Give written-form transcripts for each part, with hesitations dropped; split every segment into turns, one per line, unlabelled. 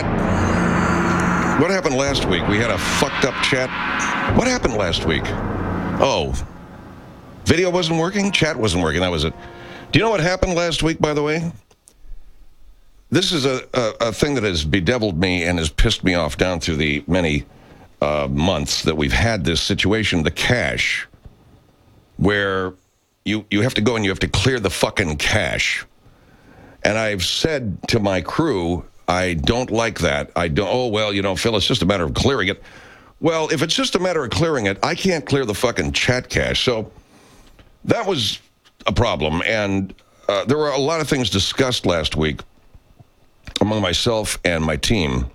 What happened last week? We had a fucked up chat. What happened last week? Oh, video wasn't working? Chat wasn't working. That was it. Do you know what happened last week, by the way? This is a thing that has bedeviled me and has pissed me off down through the many months that we've had this situation, the cache, where you have to go and you have to clear the fucking cache. And I've said to my crew, I don't like that. I don't, oh, well, Phil, it's just a matter of clearing it. Well, if it's just a matter of clearing it, I can't clear the fucking chat cache. So that was a problem. And there were a lot of things discussed last week among myself and my team.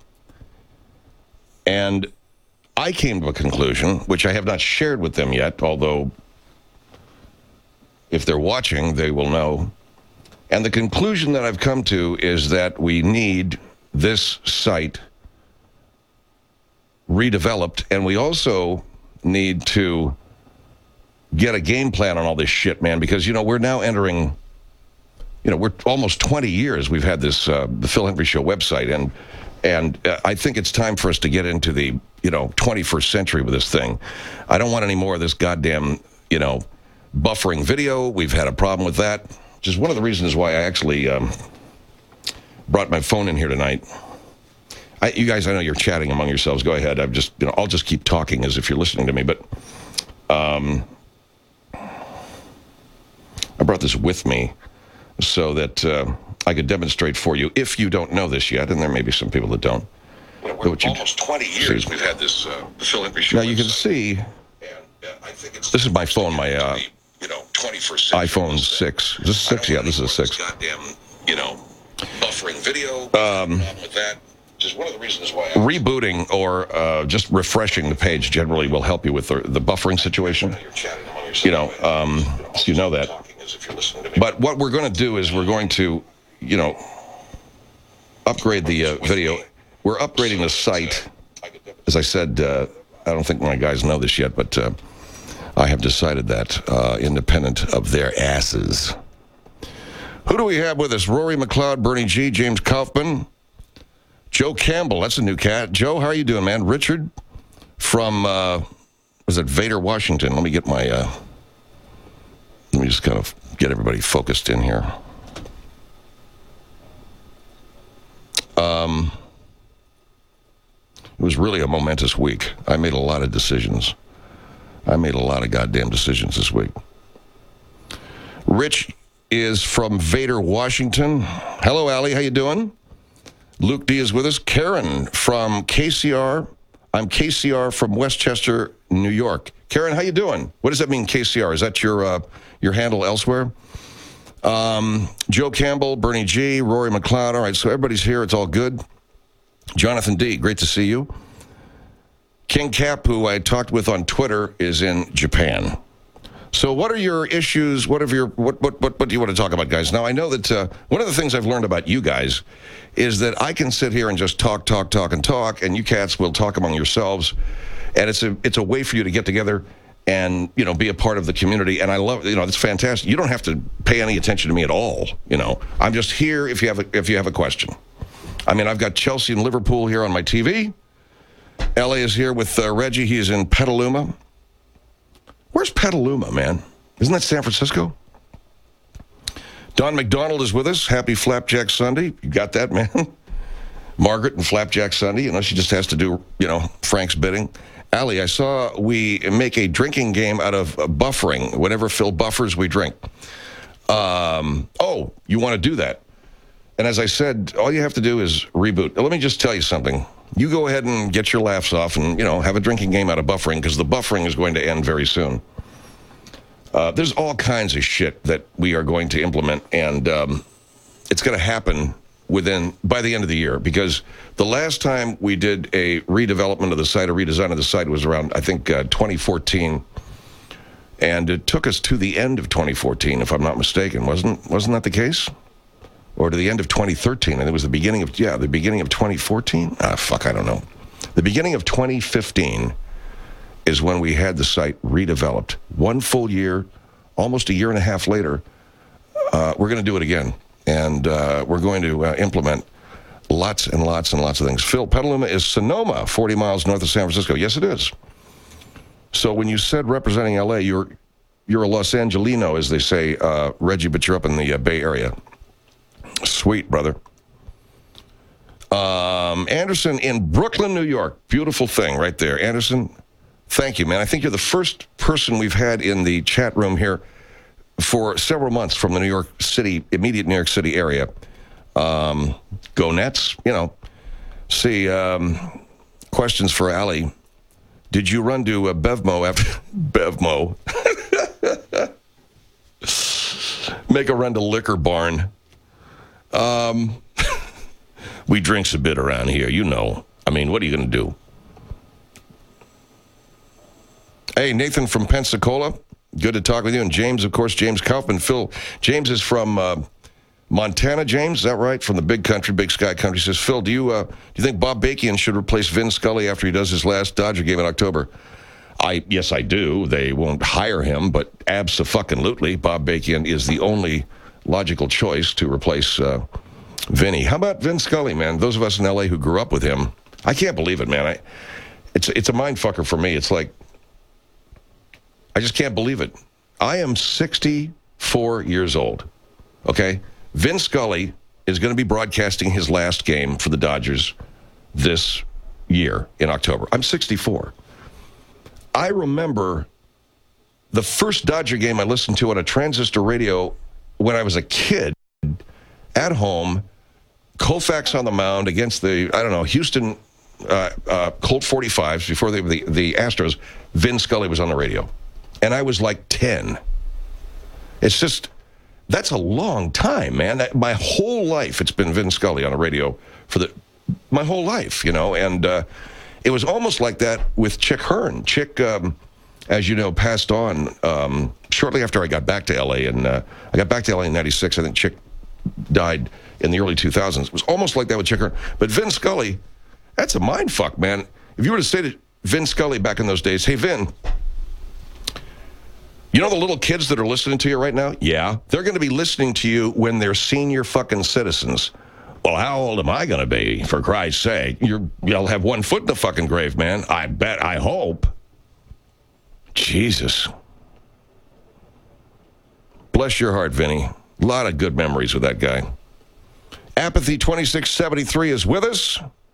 And I came to a conclusion, which I have not shared with them yet, although if they're watching, they will know. And the conclusion that I've come to is that we need this site redeveloped, and we also need to get a game plan on all this shit, man, because, we're now entering, we're almost 20 years we've had this, the Phil Hendrie Show website, and I think it's time for us to get into the, 21st century with this thing. I don't want any more of this goddamn, buffering video. We've had a problem with that. Which is one of the reasons why I actually brought my phone in here tonight. You guys, I know you're chatting among yourselves. Go ahead. I'll just keep talking as if you're listening to me. But I brought this with me so that I could demonstrate for you, if you don't know this yet, and there may be some people that don't. We're almost 20 years we've had this Phil Hendrie Show. Now you can see, this is my phone, my 21st iPhone 6. Is this 6? Yeah, this is a 6. Goddamn, buffering video. With that, just one of the reasons why rebooting or just refreshing the page generally will help you with the buffering situation. So you know that. But what we're going to do is we're going to, upgrade the video. We're upgrading the site. As I said, I don't think my guys know this yet, but I have decided that, independent of their asses. Who do we have with us? Rory McLeod, Bernie G, James Kaufman, Joe Campbell. That's a new cat. Joe, how are you doing, man? Richard from, was it Vader, Washington? Let me get my, let me just kind of get everybody focused in here. It was really a momentous week. I made a lot of decisions. I made a lot of goddamn decisions this week. Rich is from Vader, Washington. Hello, Allie. How you doing? Luke D is with us. Karen from KCR. I'm KCR from Westchester, New York. Karen, how you doing? What does that mean, KCR? Is that your handle elsewhere? Joe Campbell, Bernie G, Rory McLeod. All right, so everybody's here. It's all good. Jonathan D, great to see you. King Cap, who I talked with on Twitter, is in Japan. So what are your issues? What do you want to talk about, guys? Now, I know that one of the things I've learned about you guys is that I can sit here and just talk, and you cats will talk among yourselves, and it's a way for you to get together and, be a part of the community, and I love, it's fantastic. You don't have to pay any attention to me at all, I'm just here if you have a question. I mean, I've got Chelsea and Liverpool here on my TV. LA is here with Reggie. He is in Petaluma. Where's Petaluma, man? Isn't that San Francisco? Don McDonald is with us. Happy Flapjack Sunday. You got that, man? Margaret and Flapjack Sunday. She just has to do, Frank's bidding. Allie, I saw we make a drinking game out of buffering. Whenever Phil buffers, we drink. Oh, you want to do that? And as I said, all you have to do is reboot. Let me just tell you something. You go ahead and get your laughs off and, have a drinking game out of buffering, because the buffering is going to end very soon. There's all kinds of shit that we are going to implement, and it's going to happen by the end of the year, because the last time we did a redevelopment of the site, a redesign of the site, was around, I think, 2014. And it took us to the end of 2014, if I'm not mistaken. Wasn't that the case? Or to the end of 2013, and it was the beginning of 2014? I don't know. The beginning of 2015 is when we had the site redeveloped. 1 full year, almost a year and a half later, we're going to do it again. And we're going to implement Lots and lots and lots of things. Phil, Petaluma is Sonoma, 40 miles north of San Francisco. Yes, it is. So when you said representing L.A., you're a Los Angelino, as they say, Reggie, but you're up in the Bay Area. Sweet, brother. Anderson in Brooklyn, New York. Beautiful thing right there. Anderson, thank you, man. I think you're the first person we've had in the chat room here for several months from the New York City, immediate New York City area. Go Nets, See, questions for Allie. Did you run to Bevmo after Bevmo? Make a run to Liquor Barn. We drinks a bit around here, I mean, what are you going to do? Hey, Nathan from Pensacola. Good to talk with you. And James, of course, James Kaufman. Phil, James is from Montana, James, is that right? From the big country, big sky country. Says, Phil, do you think Bob Bakian should replace Vin Scully after he does his last Dodger game in October? Yes, I do. They won't hire him, but abso-fucking-lutely, Bob Bakian is the only logical choice to replace Vinny. How about Vin Scully, man? Those of us in L.A. who grew up with him, I can't believe it, man. It's a mind fucker for me. It's like, I just can't believe it. I am 64 years old, okay? Vin Scully is going to be broadcasting his last game for the Dodgers this year in October. I'm 64. I remember the first Dodger game I listened to on a transistor radio when I was a kid at home, Koufax on the mound against the, Houston Colt 45s before the Astros. Vin Scully was on the radio. And I was like 10. It's just, that's a long time, man. My whole life, it's been Vin Scully on the radio my whole life, and it was almost like that with Chick Hearn. Chick, as you know, passed on shortly after I got back to L.A., and I got back to L.A. in 96. I think Chick died in the early 2000s. It was almost like that with Chick Hearn. But Vin Scully, that's a mind fuck, man. If you were to say to Vin Scully back in those days, hey, Vin, you know the little kids that are listening to you right now? Yeah. They're going to be listening to you when they're senior fucking citizens. Well, how old am I going to be, for Christ's sake? You'll have one foot in the fucking grave, man. I hope. Jesus. Bless your heart, Vinny. A lot of good memories with that guy. Apathy 2673 is with us.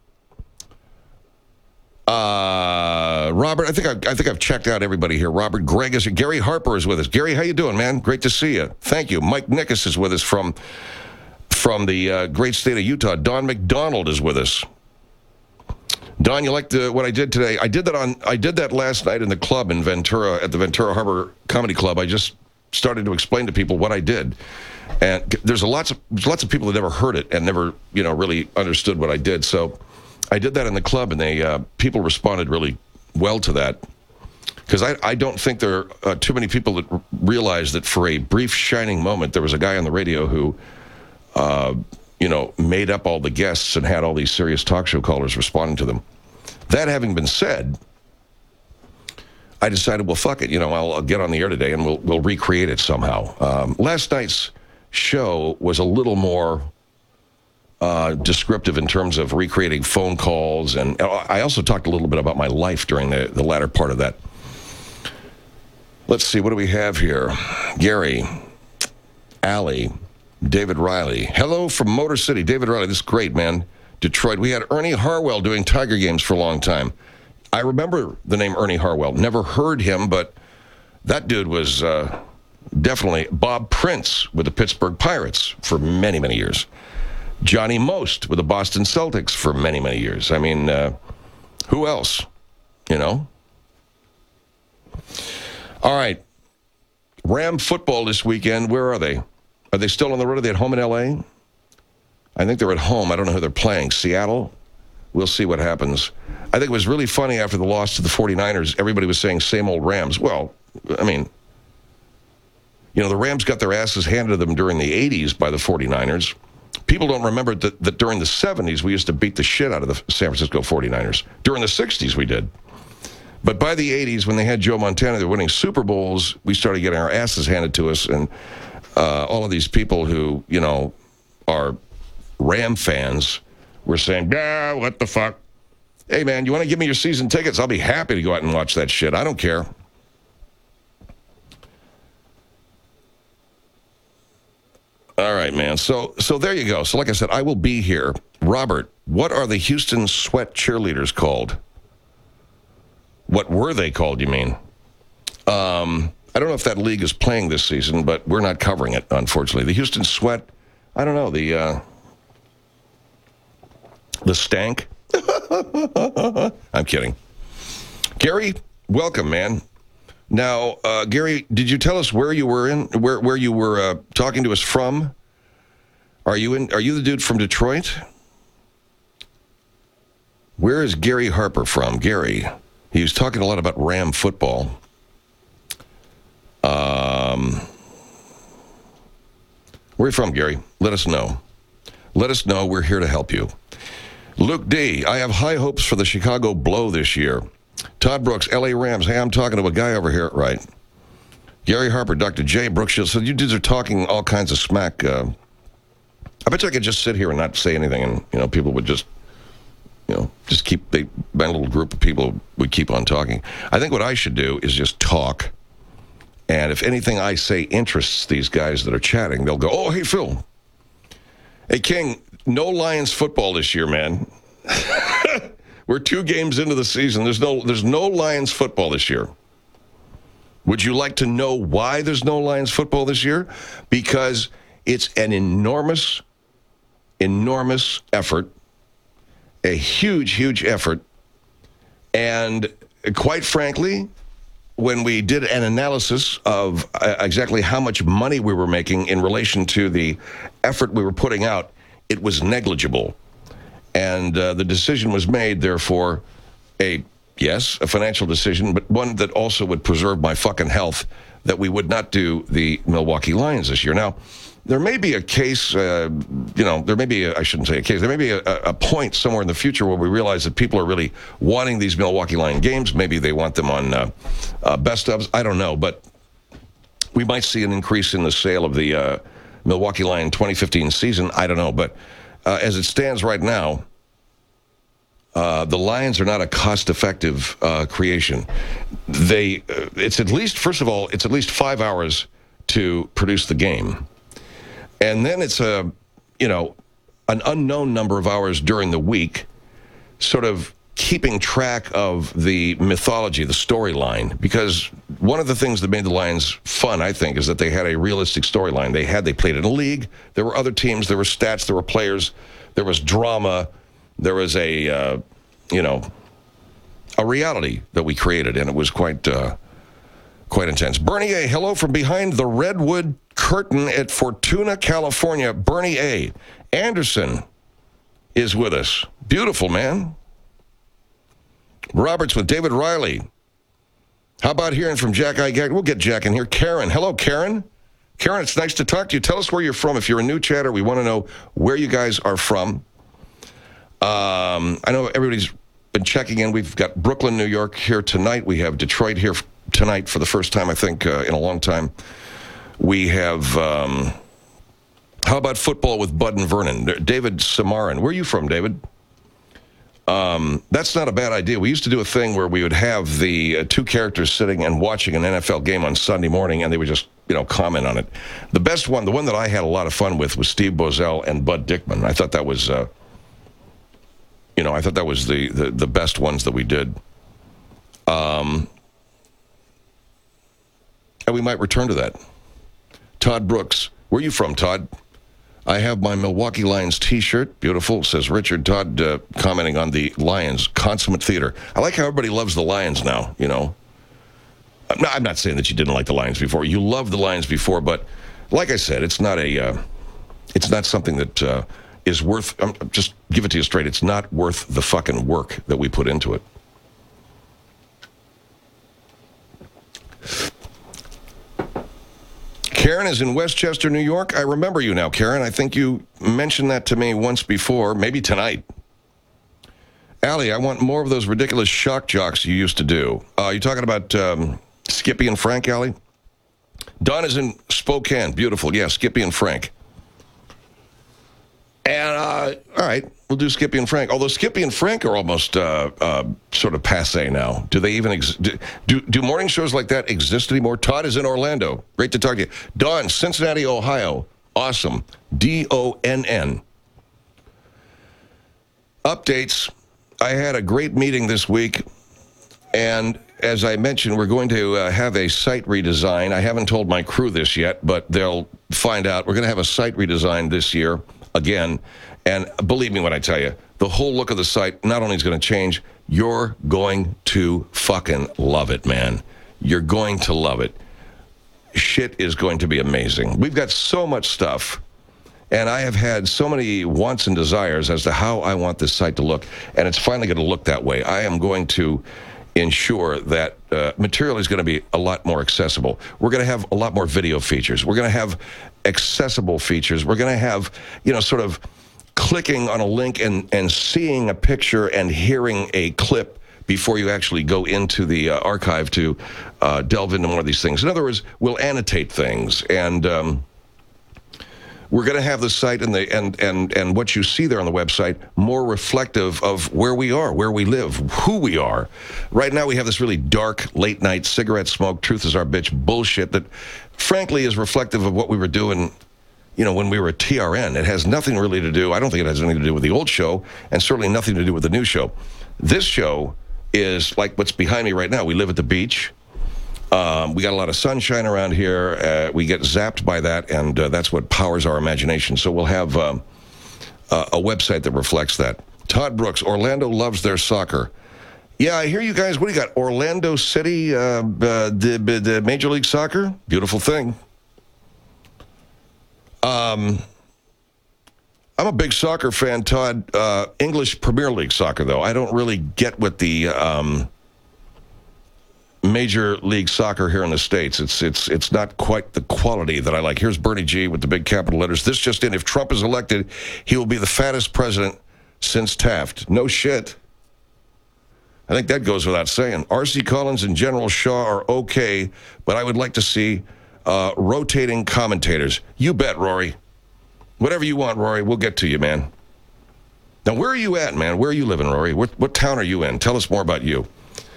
Robert, I think I've checked out everybody here. Robert Gregg is here. Gary Harper is with us. Gary, how you doing, man? Great to see you. Thank you. Mike Nickus is with us from the great state of Utah. Don McDonald is with us. Don, you liked what I did today? I did that last night in the club in Ventura at the Ventura Harbor Comedy Club. I just started to explain to people what I did, and there's lots of people that never heard it and never really understood what I did. So I did that in the club, and people responded really well to that, because I don't think there are too many people that realize that for a brief shining moment there was a guy on the radio who made up all the guests and had all these serious talk show callers responding to them. That having been said, I decided, well, fuck it, I'll get on the air today and we'll recreate it somehow. Last night's show was a little more descriptive in terms of recreating phone calls, and I also talked a little bit about my life during the latter part of that. Let's see, what do we have here? Gary, Allie, David Riley. Hello from Motor City. David Riley, this is great, man. Detroit. We had Ernie Harwell doing Tiger games for a long time. I remember the name Ernie Harwell. Never heard him, but that dude was definitely Bob Prince with the Pittsburgh Pirates for many, many years. Johnny Most with the Boston Celtics for many, many years. I mean, who else? All right. Ram football this weekend. Where are they? Are they still on the road? Are they at home in L.A.? I think they're at home. I don't know who they're playing. Seattle? We'll see what happens. I think it was really funny after the loss to the 49ers. Everybody was saying same old Rams. Well, I mean, the Rams got their asses handed to them during the 80s by the 49ers. People don't remember that during the 70s, we used to beat the shit out of the San Francisco 49ers. During the 60s, we did. But by the 80s, when they had Joe Montana, they were winning Super Bowls, we started getting our asses handed to us. And all of these people who, are Ram fans were saying, what the fuck? Hey, man, you want to give me your season tickets? I'll be happy to go out and watch that shit. I don't care. All right, man. So there you go. So like I said, I will be here. Robert, what are the Houston Sweat cheerleaders called? What were they called, you mean? I don't know if that league is playing this season, but we're not covering it, unfortunately. The Houston Sweat, I don't know, the Stank? I'm kidding. Gary, welcome, man. Now, Gary, did you tell us where you were where you were talking to us from? Are you the dude from Detroit? Where is Gary Harper from? Gary, he was talking a lot about Ram football. Where are you from, Gary? Let us know. Let us know. We're here to help you. Luke D., I have high hopes for the Chicago Blow this year. Todd Brooks, L.A. Rams. Hey, I'm talking to a guy over here. Right. Gary Harper, Dr. J. Brookshield. So you dudes are talking all kinds of smack. I bet you I could just sit here and not say anything, and, people would just keep, my little group of people would keep on talking. I think what I should do is just talk. And if anything I say interests these guys that are chatting, they'll go, oh, hey, Phil. Hey, King, no Lions football this year, man. We're 2 games into the season. There's no Lions football this year. Would you like to know why there's no Lions football this year? Because it's an enormous, enormous effort, a huge, huge effort. And quite frankly, when we did an analysis of exactly how much money we were making in relation to the effort we were putting out, it was negligible. And the decision was made, therefore, a financial decision, but one that also would preserve my fucking health, that we would not do the Milwaukee Lions this year. Now, there may be a case, there may be a point somewhere in the future where we realize that people are really wanting these Milwaukee Lion games. Maybe they want them on best ofs. I don't know, but we might see an increase in the sale of the Milwaukee Lion 2015 season. I don't know, but as it stands right now, the Lions are not a cost-effective creation. It's at least 5 hours to produce the game. And then it's an unknown number of hours during the week, sort of keeping track of the mythology, the storyline. Because one of the things that made the Lions fun, I think, is that they had a realistic storyline. They played in a league. There were other teams. There were stats. There were players. There was drama. There was a reality that we created, and it was quite intense. Bernie A., hello from behind the Redwood Curtain at Fortuna, California. Bernie A. Anderson is with us. Beautiful, man. Roberts with David Riley. How about hearing from Jack Igag? We'll get Jack in here. Karen. Hello, Karen. Karen, it's nice to talk to you. Tell us where you're from. If you're a new chatter, we want to know where you guys are from. I know everybody's been checking in. We've got Brooklyn, New York here tonight. We have Detroit here tonight for the first time, I think, in a long time. We have, how about football with Bud and Vernon? David Samarin. Where are you from, David? That's not a bad idea. We used to do a thing where we would have the 2 characters sitting and watching an NFL game on Sunday morning, and they would just, comment on it. The best one, the one that I had a lot of fun with, was Steve Bozell and Bud Dickman. I thought that was, the best ones that we did. And we might return to that. Todd Brooks. Where are you from, Todd? I have my Milwaukee Lions T-shirt. Beautiful, says Richard. Todd commenting on the Lions consummate theater. I like how everybody loves the Lions now, I'm not saying that you didn't like the Lions before. You loved the Lions before, but like I said, it's not something that is worth, just give it to you straight, it's not worth the fucking work that we put into it. Karen is in Westchester, New York. I remember you now, Karen. I think you mentioned that to me once before, maybe tonight. Allie, I want more of those ridiculous shock jocks you used to do. You talking about Skippy and Frank, Allie? Don is in Spokane. Beautiful. Yeah, Skippy and Frank. And, all right, We'll do Skippy and Frank. Although Skippy and Frank are almost sort of passe now. Do they even do morning shows like that exist anymore? Todd is in Orlando. Great to talk to you. Don, Cincinnati, Ohio. Awesome. DONN. Updates. I had a great meeting this week, and as I mentioned, we're going to have a site redesign. I haven't told my crew this yet, but they'll find out. We're going to have a site redesign this year again. And believe me when I tell you, the whole look of the site not only is going to change, you're going to fucking love it, man. You're going to love it. Shit is going to be amazing. We've got so much stuff, and I have had so many wants and desires as to how I want this site to look, and it's finally going to look that way. I am going to ensure that material is going to be a lot more accessible. We're going to have a lot more video features. We're going to have accessible features. We're going to have, sort of clicking on a link and seeing a picture and hearing a clip before you actually go into the archive to delve into more of these things. In other words, we'll annotate things, and we're going to have the site and what you see there on the website more reflective of where we are, where we live, who we are. Right now we have this really dark, late-night cigarette smoke, truth is our bitch bullshit that, frankly, is reflective of what we were doing when we were at TRN. It has nothing really to do, I don't think it has anything to do with the old show, and certainly nothing to do with the new show. This show is like what's behind me right now. We live at the beach. We got a lot of sunshine around here. We get zapped by that, and that's what powers our imagination. So we'll have a website that reflects that. Todd Brooks, Orlando loves their soccer. Yeah, I hear you guys. What do you got? Orlando City, the Major League Soccer? Beautiful thing. I'm a big soccer fan, Todd. English Premier League soccer, though. I don't really get with the Major League Soccer here in the States. It's not quite the quality that I like. Here's Bernie G with the big capital letters. This just in, if Trump is elected, he will be the fattest president since Taft. No shit. I think that goes without saying. R.C. Collins and General Shaw are okay, but I would like to see rotating commentators. You bet, Rory. Whatever you want, Rory, we'll get to you, man. Now, where are you at, man? Where are you living, Rory? What town are you in? Tell us more about you.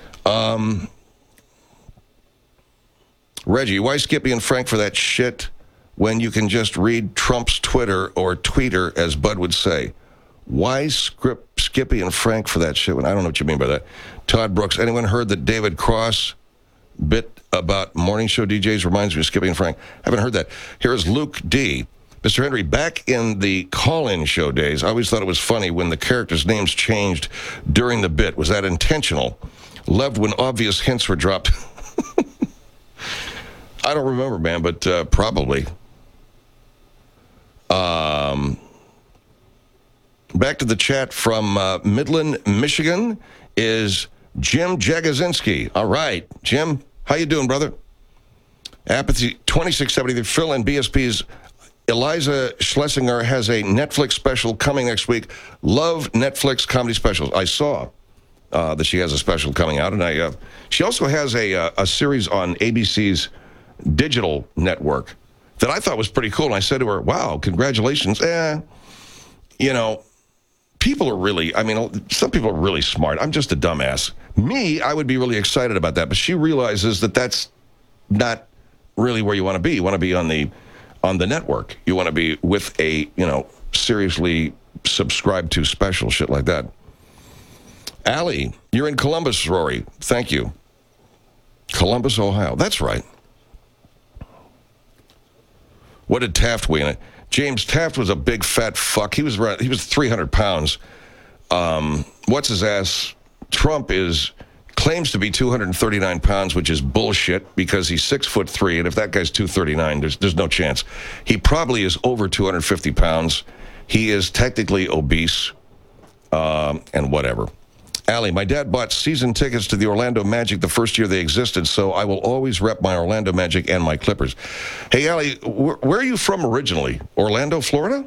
Reggie, why Skippy and Frank for that shit when you can just read Trump's Twitter or tweeter, as Bud would say? Why Skippy and Frank for that shit? I don't know what you mean by that. Todd Brooks, anyone heard that David Cross bit about morning show DJs reminds me of Skippy and Frank? Haven't heard that. Here is Luke D. Mr. Henry, back in the call-in show days, I always thought it was funny when the characters' names changed during the bit. Was that intentional? Loved when obvious hints were dropped. I don't remember, man, but probably. Back to the chat from Midland, Michigan, is Jim Jagozinski. All right, Jim, how you doing, brother? Apathy 2673. Phil and BSP's Eliza Schlesinger has a Netflix special coming next week. Love Netflix comedy specials. I saw that she has a special coming out, and she also has a series on ABC's digital network that I thought was pretty cool. And I said to her, wow, congratulations. People are really, some people are really smart. I'm just a dumbass. Me, I would be really excited about that, but she realizes that that's not really where you want to be. You want to be on the network. You want to be with a, seriously subscribed to special shit like that. Allie, you're in Columbus, Rory. Thank you. Columbus, Ohio. That's right. What did Taft weigh in it? James, Taft was a big fat fuck. He was 300 pounds. What's his ass? Trump claims to be 239 pounds, which is bullshit because he's 6'3", and if that guy's 239, there's no chance. He probably is over 250 pounds. He is technically obese, and whatever. Allie, my dad bought season tickets to the Orlando Magic the first year they existed, so I will always rep my Orlando Magic and my Clippers. Hey, Allie, where are you from originally? Orlando, Florida?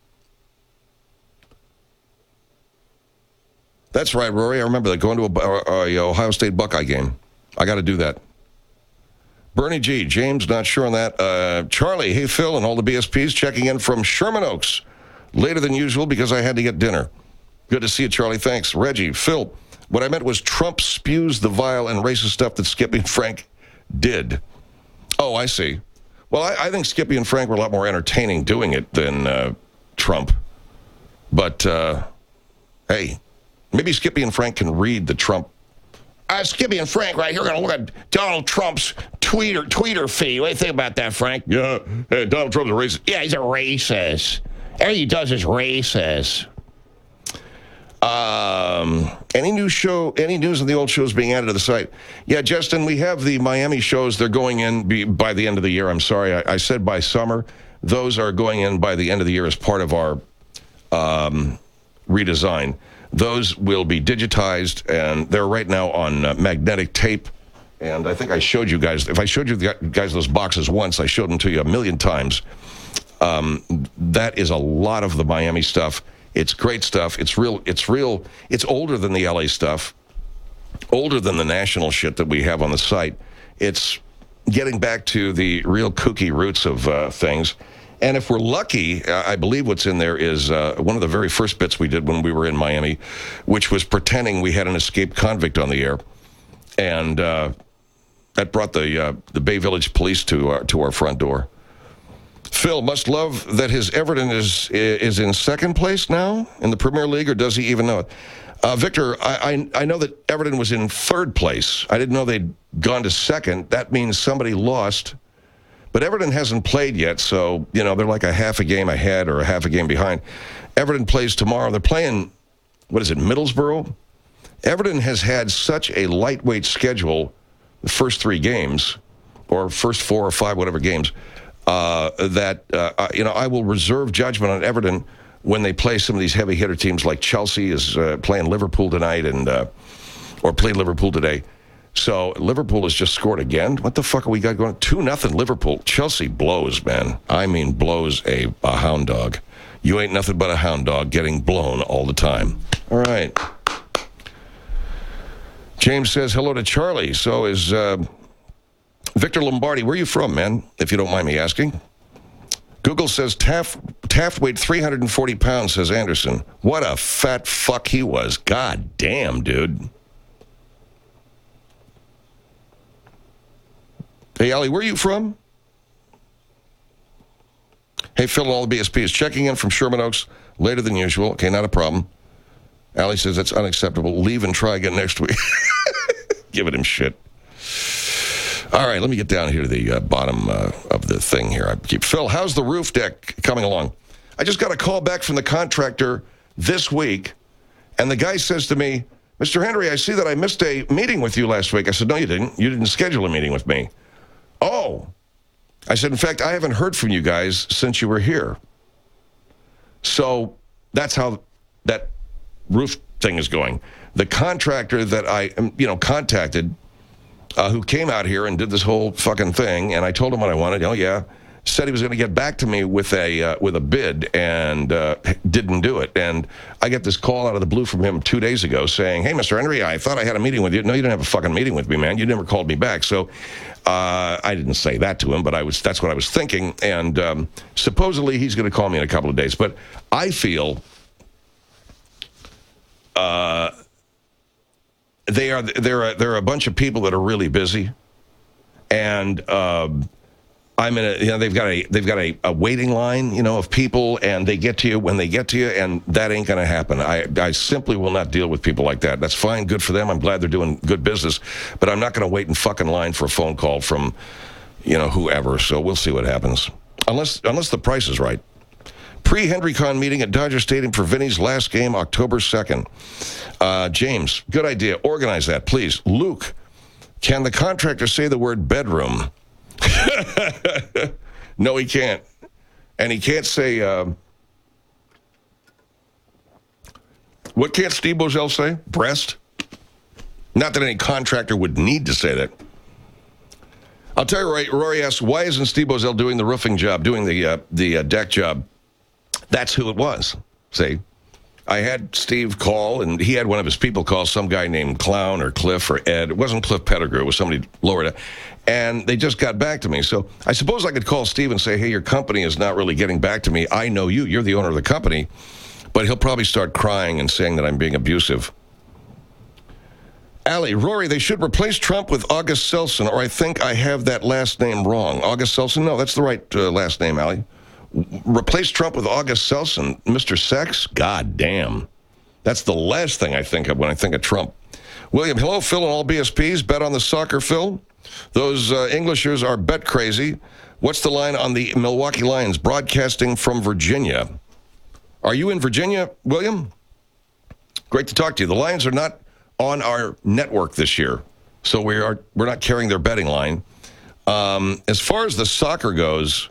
That's right, Rory. I remember that, going to a Ohio State Buckeye game. I got to do that. Bernie G. James, not sure on that. Charlie, hey, Phil, and all the BSPs checking in from Sherman Oaks. Later than usual because I had to get dinner. Good to see you, Charlie. Thanks. Reggie, Phil, what I meant was Trump spews the vile and racist stuff that Skippy and Frank did. Oh, I see. Well, I think Skippy and Frank were a lot more entertaining doing it than Trump. But, hey, maybe Skippy and Frank can read the Trump. Skippy and Frank right here are going to look at Donald Trump's tweeter feed. What do you think about that, Frank? Yeah, hey, Donald Trump's a racist. Yeah, he's a racist. Everything he does is racist. Any news of the old shows being added to the site? Yeah, Justin, we have the Miami shows. They're going in by the end of the year. I'm sorry, I said by summer. Those are going in by the end of the year as part of our redesign. Those will be digitized, and they're right now on magnetic tape. And I think I showed you guys, if I showed you guys those boxes once, I showed them to you a million times. That is a lot of the Miami stuff. It's great stuff. It's real. It's older than the LA stuff, older than the national shit that we have on the site. It's getting back to the real kooky roots of things. And if we're lucky, I believe what's in there is one of the very first bits we did when we were in Miami, which was pretending we had an escaped convict on the air. And that brought the Bay Village police to our front door. Phil must love that his Everton is in second place now in the Premier League, or does he even know it? Victor, I know that Everton was in third place. I didn't know they'd gone to second. That means somebody lost. But Everton hasn't played yet, so, they're like a half a game ahead or a half a game behind. Everton plays tomorrow. They're playing, Middlesbrough? Everton has had such a lightweight schedule the first 3 games, or first 4 or 5, whatever games, that I will reserve judgment on Everton when they play some of these heavy hitter teams like Chelsea is playing Liverpool tonight or played Liverpool today. So Liverpool has just scored again. What the fuck are we got going? 2-0 Liverpool. Chelsea blows, man. I mean blows a hound dog. You ain't nothing but a hound dog getting blown all the time. All right. James says hello to Charlie. So is Victor Lombardi. Where are you from, man, if you don't mind me asking? Google says Taft weighed 340 pounds, says Anderson. What a fat fuck he was. God damn, dude. Hey, Allie, where are you from? Hey, Phil, all the BSP is checking in from Sherman Oaks later than usual. Okay, not a problem. Allie says that's unacceptable. Leave and try again next week. Giving him shit. All right, let me get down here to the bottom of the thing here. Phil, how's the roof deck coming along? I just got a call back from the contractor this week, and the guy says to me, Mr. Henry, I see that I missed a meeting with you last week. I said, no, you didn't. You didn't schedule a meeting with me. Oh. I said, in fact, I haven't heard from you guys since you were here. So that's how that roof thing is going. The contractor that I, contacted, who came out here and did this whole fucking thing, and I told him what I wanted. Oh, yeah. Said he was going to get back to me with a bid, and didn't do it. And I get this call out of the blue from him 2 days ago saying, hey, Mr. Henry, I thought I had a meeting with you. No, you didn't have a fucking meeting with me, man. You never called me back. So I didn't say that to him, but that's what I was thinking. And supposedly he's going to call me in a couple of days. But I feel they're a bunch of people that are really busy, and I'm in they've got a waiting line, of people, and they get to you when they get to you, and that ain't going to happen. I simply will not deal with people like that. That's fine, good for them. I'm glad they're doing good business, but I'm not going to wait in fucking line for a phone call from, whoever. So we'll see what happens, unless the price is right. Pre-HenryCon meeting at Dodger Stadium for Vinny's last game, October 2nd. James, good idea. Organize that, please. Luke, can the contractor say the word bedroom? No, he can't. And he can't say, what can't Steve Bozell say? Breast? Not that any contractor would need to say that. I'll tell you, Rory asks, why isn't Steve Bozell doing the roofing job, doing the deck job? That's who it was. See? I had Steve call, and he had one of his people call, some guy named Clown or Cliff or Ed. It wasn't Cliff Pettigrew. It was somebody lower. And they just got back to me. So I suppose I could call Steve and say, hey, your company is not really getting back to me. I know you. You're the owner of the company. But he'll probably start crying and saying that I'm being abusive. Allie, Rory, they should replace Trump with August Selson, or I think I have that last name wrong. August Selson? No, that's the right last name, Allie. Replace Trump with August Selson. Mr. Sex? God damn. That's the last thing I think of when I think of Trump. William, hello, Phil and all BSPs. Bet on the soccer, Phil. Those Englishers are bet crazy. What's the line on the Milwaukee Lions broadcasting from Virginia? Are you in Virginia, William? Great to talk to you. The Lions are not on our network this year, so we're not carrying their betting line. As far as the soccer goes,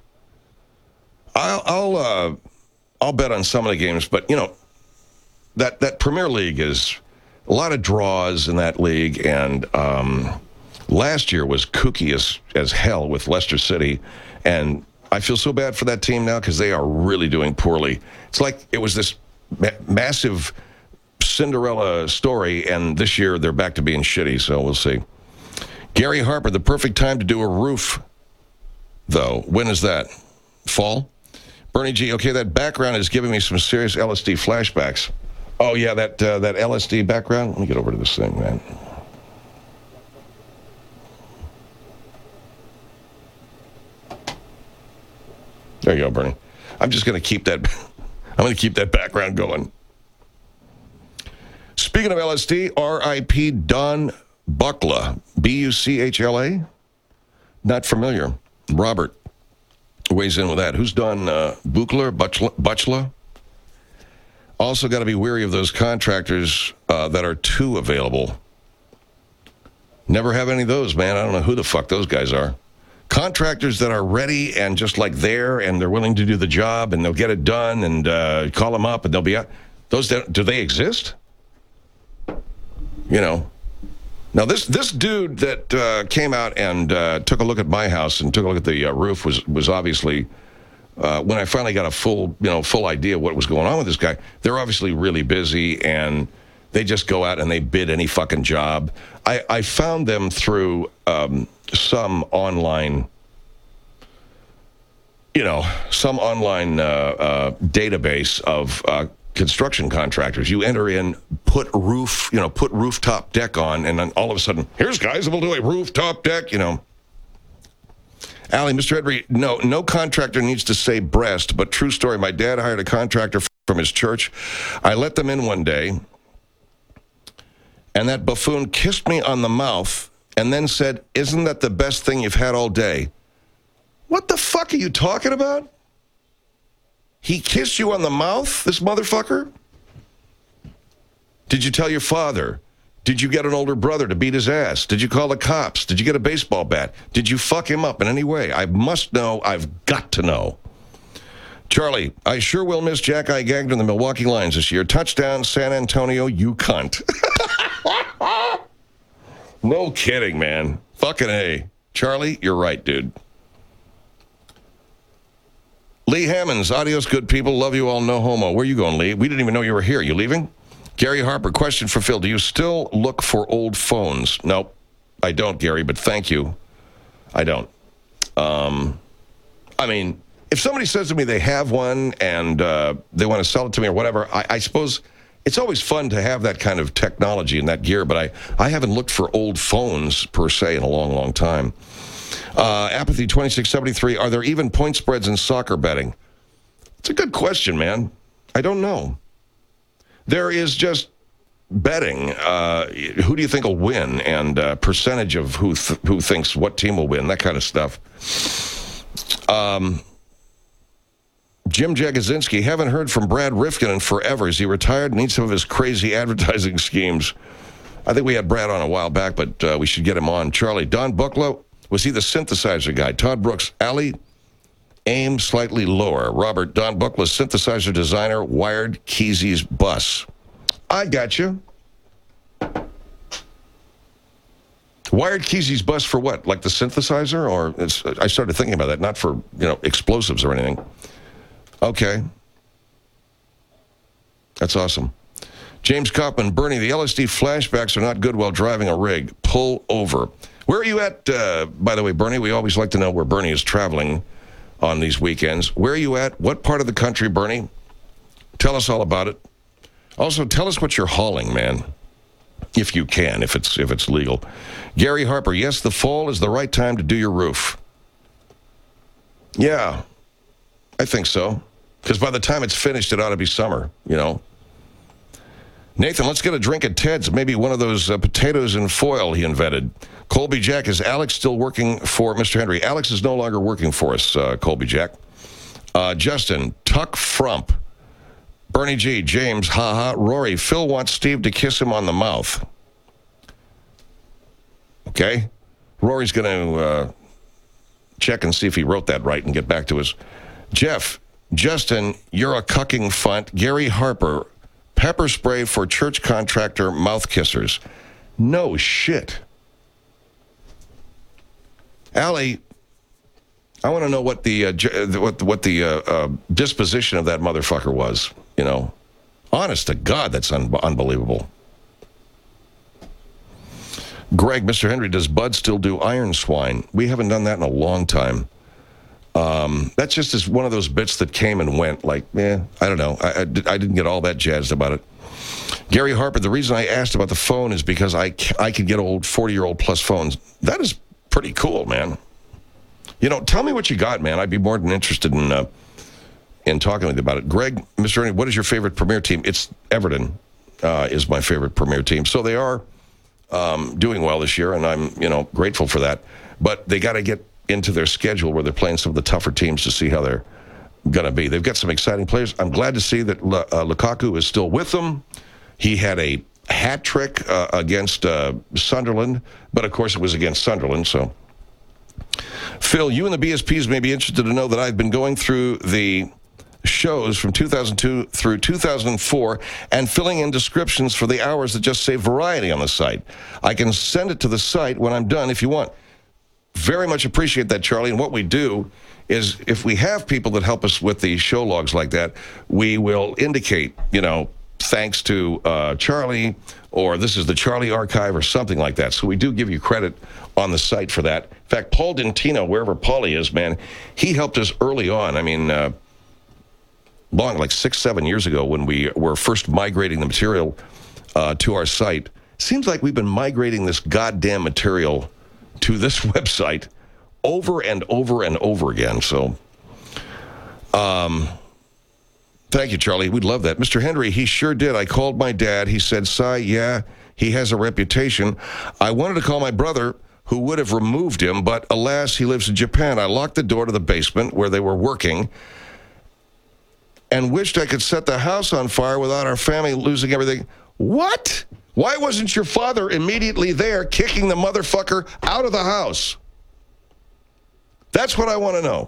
I'll bet on some of the games, but you know that Premier League is a lot of draws in that league, and last year was kooky as hell with Leicester City, and I feel so bad for that team now because they are really doing poorly. It's like it was this massive Cinderella story, and this year they're back to being shitty, so we'll see. Gary Harper, the perfect time to do a roof, though. When is that? Fall? Bernie G, okay, that background is giving me some serious LSD flashbacks. Oh, yeah, that LSD background? Let me get over to this thing, man. There you go, Bernie. I'm just going to keep that. I'm going to keep that background going. Speaking of LSD, R.I.P. Don Buchla, B-U-C-H-L-A. Not familiar. Robert weighs in with that. Who's Don Buchla? Also got to be wary of those contractors that are too available. Never have any of those, man. I don't know who the fuck those guys are. Contractors that are ready and just like there and they're willing to do the job and they'll get it done and call them up and they'll be out. Those, do they exist? You know. Now, this dude that came out and took a look at my house and took a look at the roof was obviously, when I finally got a full idea of what was going on with this guy, they're obviously really busy and they just go out and they bid any fucking job. I found them through some online database of construction contractors. You enter in, put rooftop deck on, and then all of a sudden, here's guys that will do a rooftop deck, Allie, Mr. Edry, no contractor needs to say breast, but true story, my dad hired a contractor from his church. I let them in one day, and that buffoon kissed me on the mouth and then said, "Isn't that the best thing you've had all day?" What the fuck are you talking about? He kissed you on the mouth, this motherfucker? Did you tell your father? Did you get an older brother to beat his ass? Did you call the cops? Did you get a baseball bat? Did you fuck him up in any way? I must know. I've got to know. Charlie, I sure will miss Jack-Eye Gagnon and the Milwaukee Lions this year. Touchdown, San Antonio, you cunt. No kidding, man. Fucking A. Charlie, you're right, dude. Lee Hammonds, adios, good people. Love you all, no homo. Where you going, Lee? We didn't even know you were here. You leaving? Gary Harper, question for Phil. Do you still look for old phones? Nope, I don't, Gary, but thank you. I don't. I mean, if somebody says to me they have one and they want to sell it to me or whatever, I suppose it's always fun to have that kind of technology and that gear, but I haven't looked for old phones, per se, in a long, long time. Apathy 2673, are there even point spreads in soccer betting? It's a good question, man. I don't know. There is just betting. Who do you think will win? And percentage of who thinks what team will win, that kind of stuff. Jim Jagosinski, haven't heard from Brad Rifkin in forever. Is he retired? Needs some of his crazy advertising schemes. I think we had Brad on a while back, but we should get him on. Charlie, Don Buchla, was he the synthesizer guy? Todd Brooks, Allie, aim slightly lower. Robert, Don Buchla, synthesizer designer, wired Kesey's bus. I got you. Wired Kesey's bus for what? Like the synthesizer? Or I started thinking about that, not for, explosives or anything. Okay. That's awesome. James Kaufman, Bernie, the LSD flashbacks are not good while driving a rig. Pull over. Where are you at, by the way, Bernie? We always like to know where Bernie is traveling on these weekends. Where are you at? What part of the country, Bernie? Tell us all about it. Also, tell us what you're hauling, man, if you can, if it's legal. Gary Harper, yes, the fall is the right time to do your roof. Yeah, I think so. Because by the time it's finished, it ought to be summer, you know. Nathan, let's get a drink at Ted's. Maybe one of those potatoes in foil he invented. Colby Jack, is Alex still working for Mr. Henry? Alex is no longer working for us, Colby Jack. Justin, Tuck Frump. Bernie G, James, haha. Rory, Phil wants Steve to kiss him on the mouth. Okay. Rory's going to check and see if he wrote that right and get back to us. Jeff, Justin, you're a cucking funt. Gary Harper, pepper spray for church contractor mouth kissers. No shit. Allie, I want to know what the disposition of that motherfucker was. You know, honest to God, that's unbelievable. Greg, Mr. Henry, does Bud still do Iron Swine? We haven't done that in a long time. That's just as one of those bits that came and went. Like, I don't know. I didn't get all that jazzed about it. Gary Harper, the reason I asked about the phone is because I could get old 40-year-old plus phones. That is pretty cool, man. You know, tell me what you got, man. I'd be more than interested in talking with you about it. Greg, Mr. Ernie, what is your favorite Premier team? It's Everton is my favorite Premier team. So they are doing well this year, and I'm, grateful for that. But they got to get into their schedule where they're playing some of the tougher teams to see how they're going to be. They've got some exciting players. I'm glad to see that Lukaku is still with them. He had a hat trick against Sunderland, but of course it was against Sunderland, so. Phil, you and the BSPs may be interested to know that I've been going through the shows from 2002 through 2004 and filling in descriptions for the hours that just say variety on the site. I can send it to the site when I'm done if you want. Very much appreciate that, Charlie. And what we do is if we have people that help us with the show logs like that, we will indicate, thanks to Charlie, or this is the Charlie archive or something like that. So we do give you credit on the site for that. In fact, Paul Dentino, wherever Paulie is, man, he helped us early on. I mean, like 6-7 years ago when we were first migrating the material to our site. Seems like we've been migrating this goddamn material to this website over and over and over again. So, thank you, Charlie. We'd love that. Mr. Henry, he sure did. I called my dad. He said, "Cy, yeah, he has a reputation." I wanted to call my brother, who would have removed him, but alas, he lives in Japan. I locked the door to the basement where they were working and wished I could set the house on fire without our family losing everything. What? Why wasn't your father immediately there kicking the motherfucker out of the house? That's what I want to know.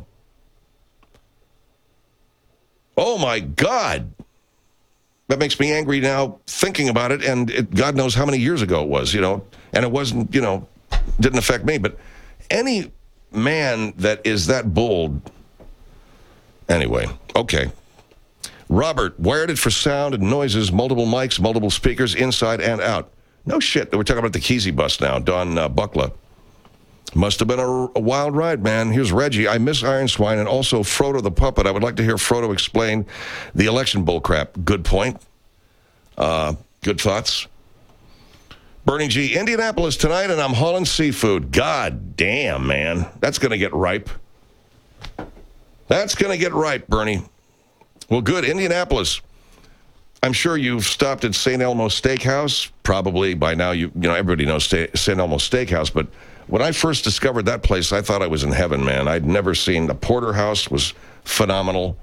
Oh, my God. That makes me angry now thinking about it, and God knows how many years ago it was, and it wasn't, didn't affect me. But any man that is that bold, anyway, okay. Robert, wired it for sound and noises, multiple mics, multiple speakers, inside and out. No shit. We're talking about the Kesey bus now, Don Buckla. Must have been a wild ride, man. Here's Reggie. I miss Iron Swine and also Frodo the Puppet. I would like to hear Frodo explain the election bullcrap. Good point. Good thoughts. Bernie G. Indianapolis tonight, and I'm hauling seafood. God damn, man. That's going to get ripe. That's going to get ripe, Bernie. Well, good. Indianapolis. I'm sure you've stopped at St. Elmo Steakhouse. Probably by now, everybody knows St. Elmo Steakhouse. But when I first discovered that place, I thought I was in heaven, man. I'd never seen the porterhouse was phenomenal.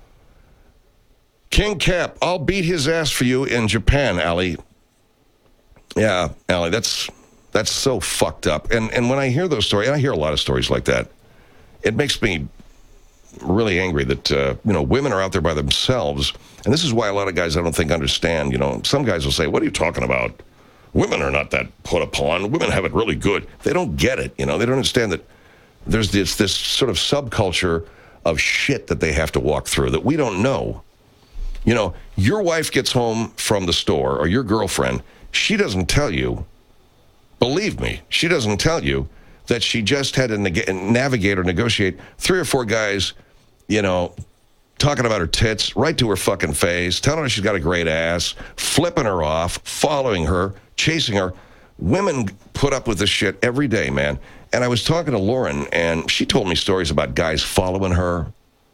King Cap, I'll beat his ass for you in Japan, Allie. Yeah, Allie, that's so fucked up. And when I hear those stories, and I hear a lot of stories like that, it makes me really angry that, women are out there by themselves. And this is why a lot of guys I don't think understand. Some guys will say, what are you talking about? Women are not that put upon. Women have it really good. They don't get it. They don't understand that there's this sort of subculture of shit that they have to walk through that we don't know. Your wife gets home from the store, or your girlfriend, she doesn't tell you, believe me, she doesn't tell you that she just had to navigate or negotiate 3 or 4 guys, talking about her tits right to her fucking face, telling her she's got a great ass, flipping her off, following her, chasing her. Women put up with this shit every day, man. And I was talking to Lauren, and she told me stories about guys following her,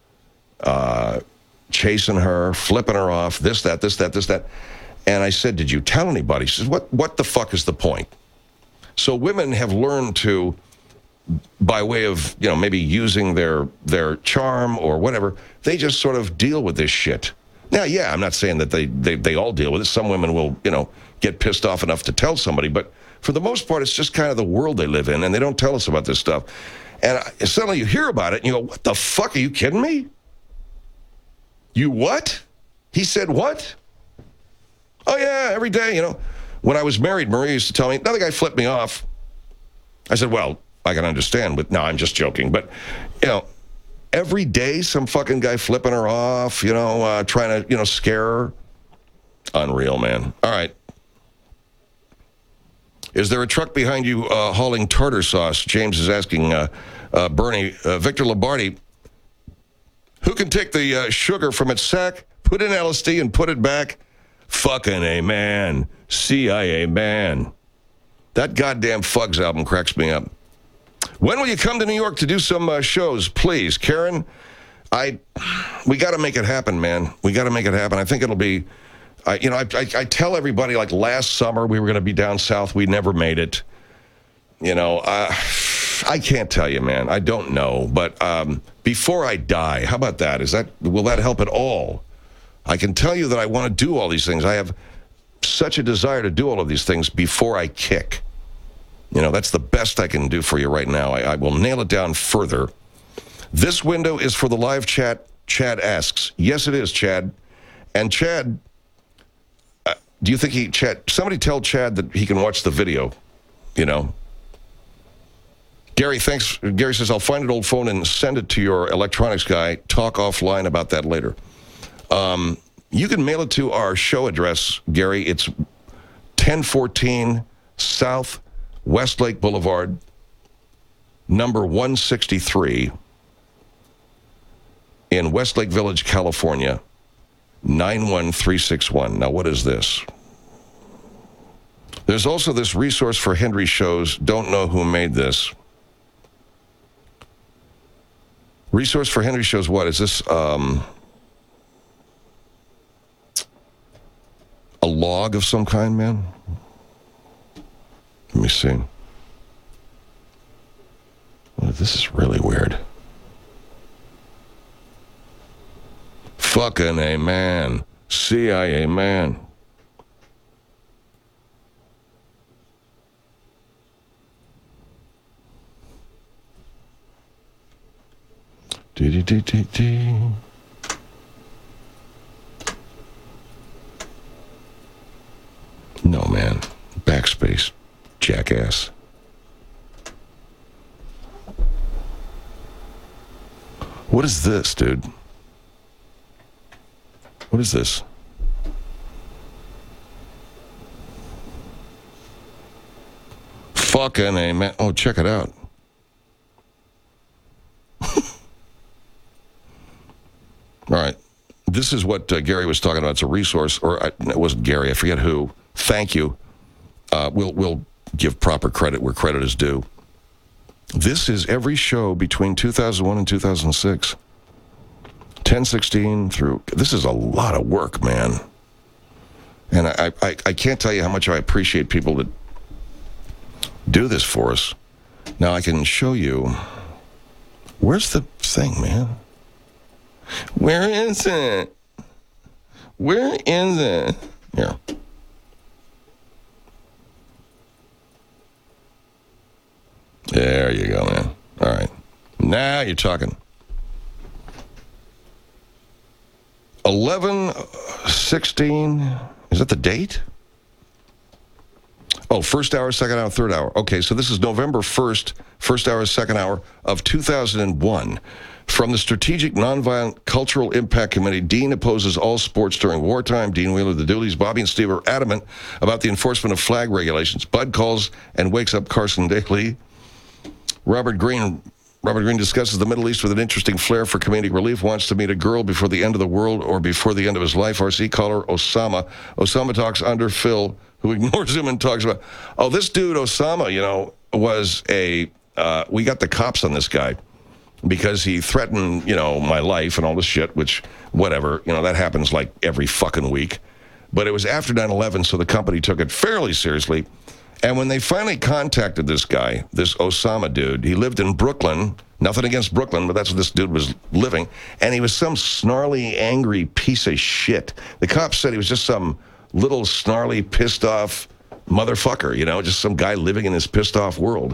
chasing her, flipping her off, this, that. And I said, did you tell anybody? She says, what the fuck is the point? So women have learned to, by way of, maybe using their charm or whatever, they just sort of deal with this shit. Now, yeah, I'm not saying that they all deal with it. Some women will, get pissed off enough to tell somebody, but for the most part, it's just kind of the world they live in, and they don't tell us about this stuff. And suddenly you hear about it, and you go, what the fuck? Are you kidding me? You what? He said what? Oh, yeah, every day, When I was married, Maria used to tell me, another guy flipped me off. I said, well, I can understand, but no, I'm just joking. But, every day some fucking guy flipping her off, trying to, scare her. Unreal, man. All right. Is there a truck behind you hauling tartar sauce? James is asking Bernie. Victor Lombardi, who can take the sugar from its sack, put in LSD, and put it back? Fucking amen. CIA man. That goddamn Fugs album cracks me up. When will you come to New York to do some shows, please? Karen, we got to make it happen, man. We got to make it happen. I think it'll be, I tell everybody, like last summer we were going to be down south. We never made it. I can't tell you, man. I don't know. But before I die, how about that? Will that help at all? I can tell you that I want to do all these things. I have such a desire to do all of these things before I kick. That's the best I can do for you right now. I will nail it down further. This window is for the live chat. Chad asks. Yes, it is, Chad. And Chad, do you think somebody tell Chad that he can watch the video, Gary, thanks. Gary says, I'll find an old phone and send it to your electronics guy. Talk offline about that later. You can mail it to our show address, Gary. It's 1014 South Westlake Boulevard, number 163 in Westlake Village, California, 91361. Now, what is this? There's also this resource for Henry shows. Don't know who made this. Resource for Henry shows what? Is this a log of some kind, man? Let me see. Oh, this is really weird. Fucking amen. CIA man. Dee. No, man. Backspace. Jackass. What is this, dude? What is this? Fucking amen. Oh, check it out. All right. This is what Gary was talking about. It's a resource, or it wasn't Gary. I forget who. Thank you. We'll give proper credit where credit is due. This is every show between 2001 and 2006. 1016 through... This is a lot of work, man. And I can't tell you how much I appreciate people that do this for us. Now, I can show you... Where's the thing, man? Where is it? Where is it? Here. There you go, man. All right. Now you're talking. 11:16. Is that the date? Oh, first hour, second hour, third hour. Okay, so this is November 1st, first hour, second hour of 2001. From the Strategic Nonviolent Cultural Impact Committee, Dean opposes all sports during wartime. Dean Wheeler, the Dooleys, Bobby and Steve are adamant about the enforcement of flag regulations. Bud calls and wakes up Carson Daly. Robert Green Robert Greene discusses the Middle East with an interesting flair for comedic relief. Wants to meet a girl before the end of the world or before the end of his life. RC caller Osama. Osama talks under Phil, who ignores him and talks about, oh, this dude Osama, was we got the cops on this guy because he threatened, my life and all this shit, which, whatever, that happens like every fucking week. But it was after 9/11, so the company took it fairly seriously. And when they finally contacted this guy, this Osama dude, he lived in Brooklyn. Nothing against Brooklyn, but that's where this dude was living. And he was some snarly, angry piece of shit. The cops said he was just some little snarly, pissed off motherfucker, just some guy living in this pissed off world.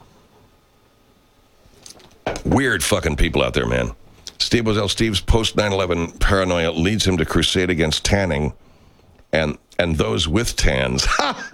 Weird fucking people out there, man. Steve Wozell, Steve's post 9/11 paranoia leads him to crusade against tanning and those with tans.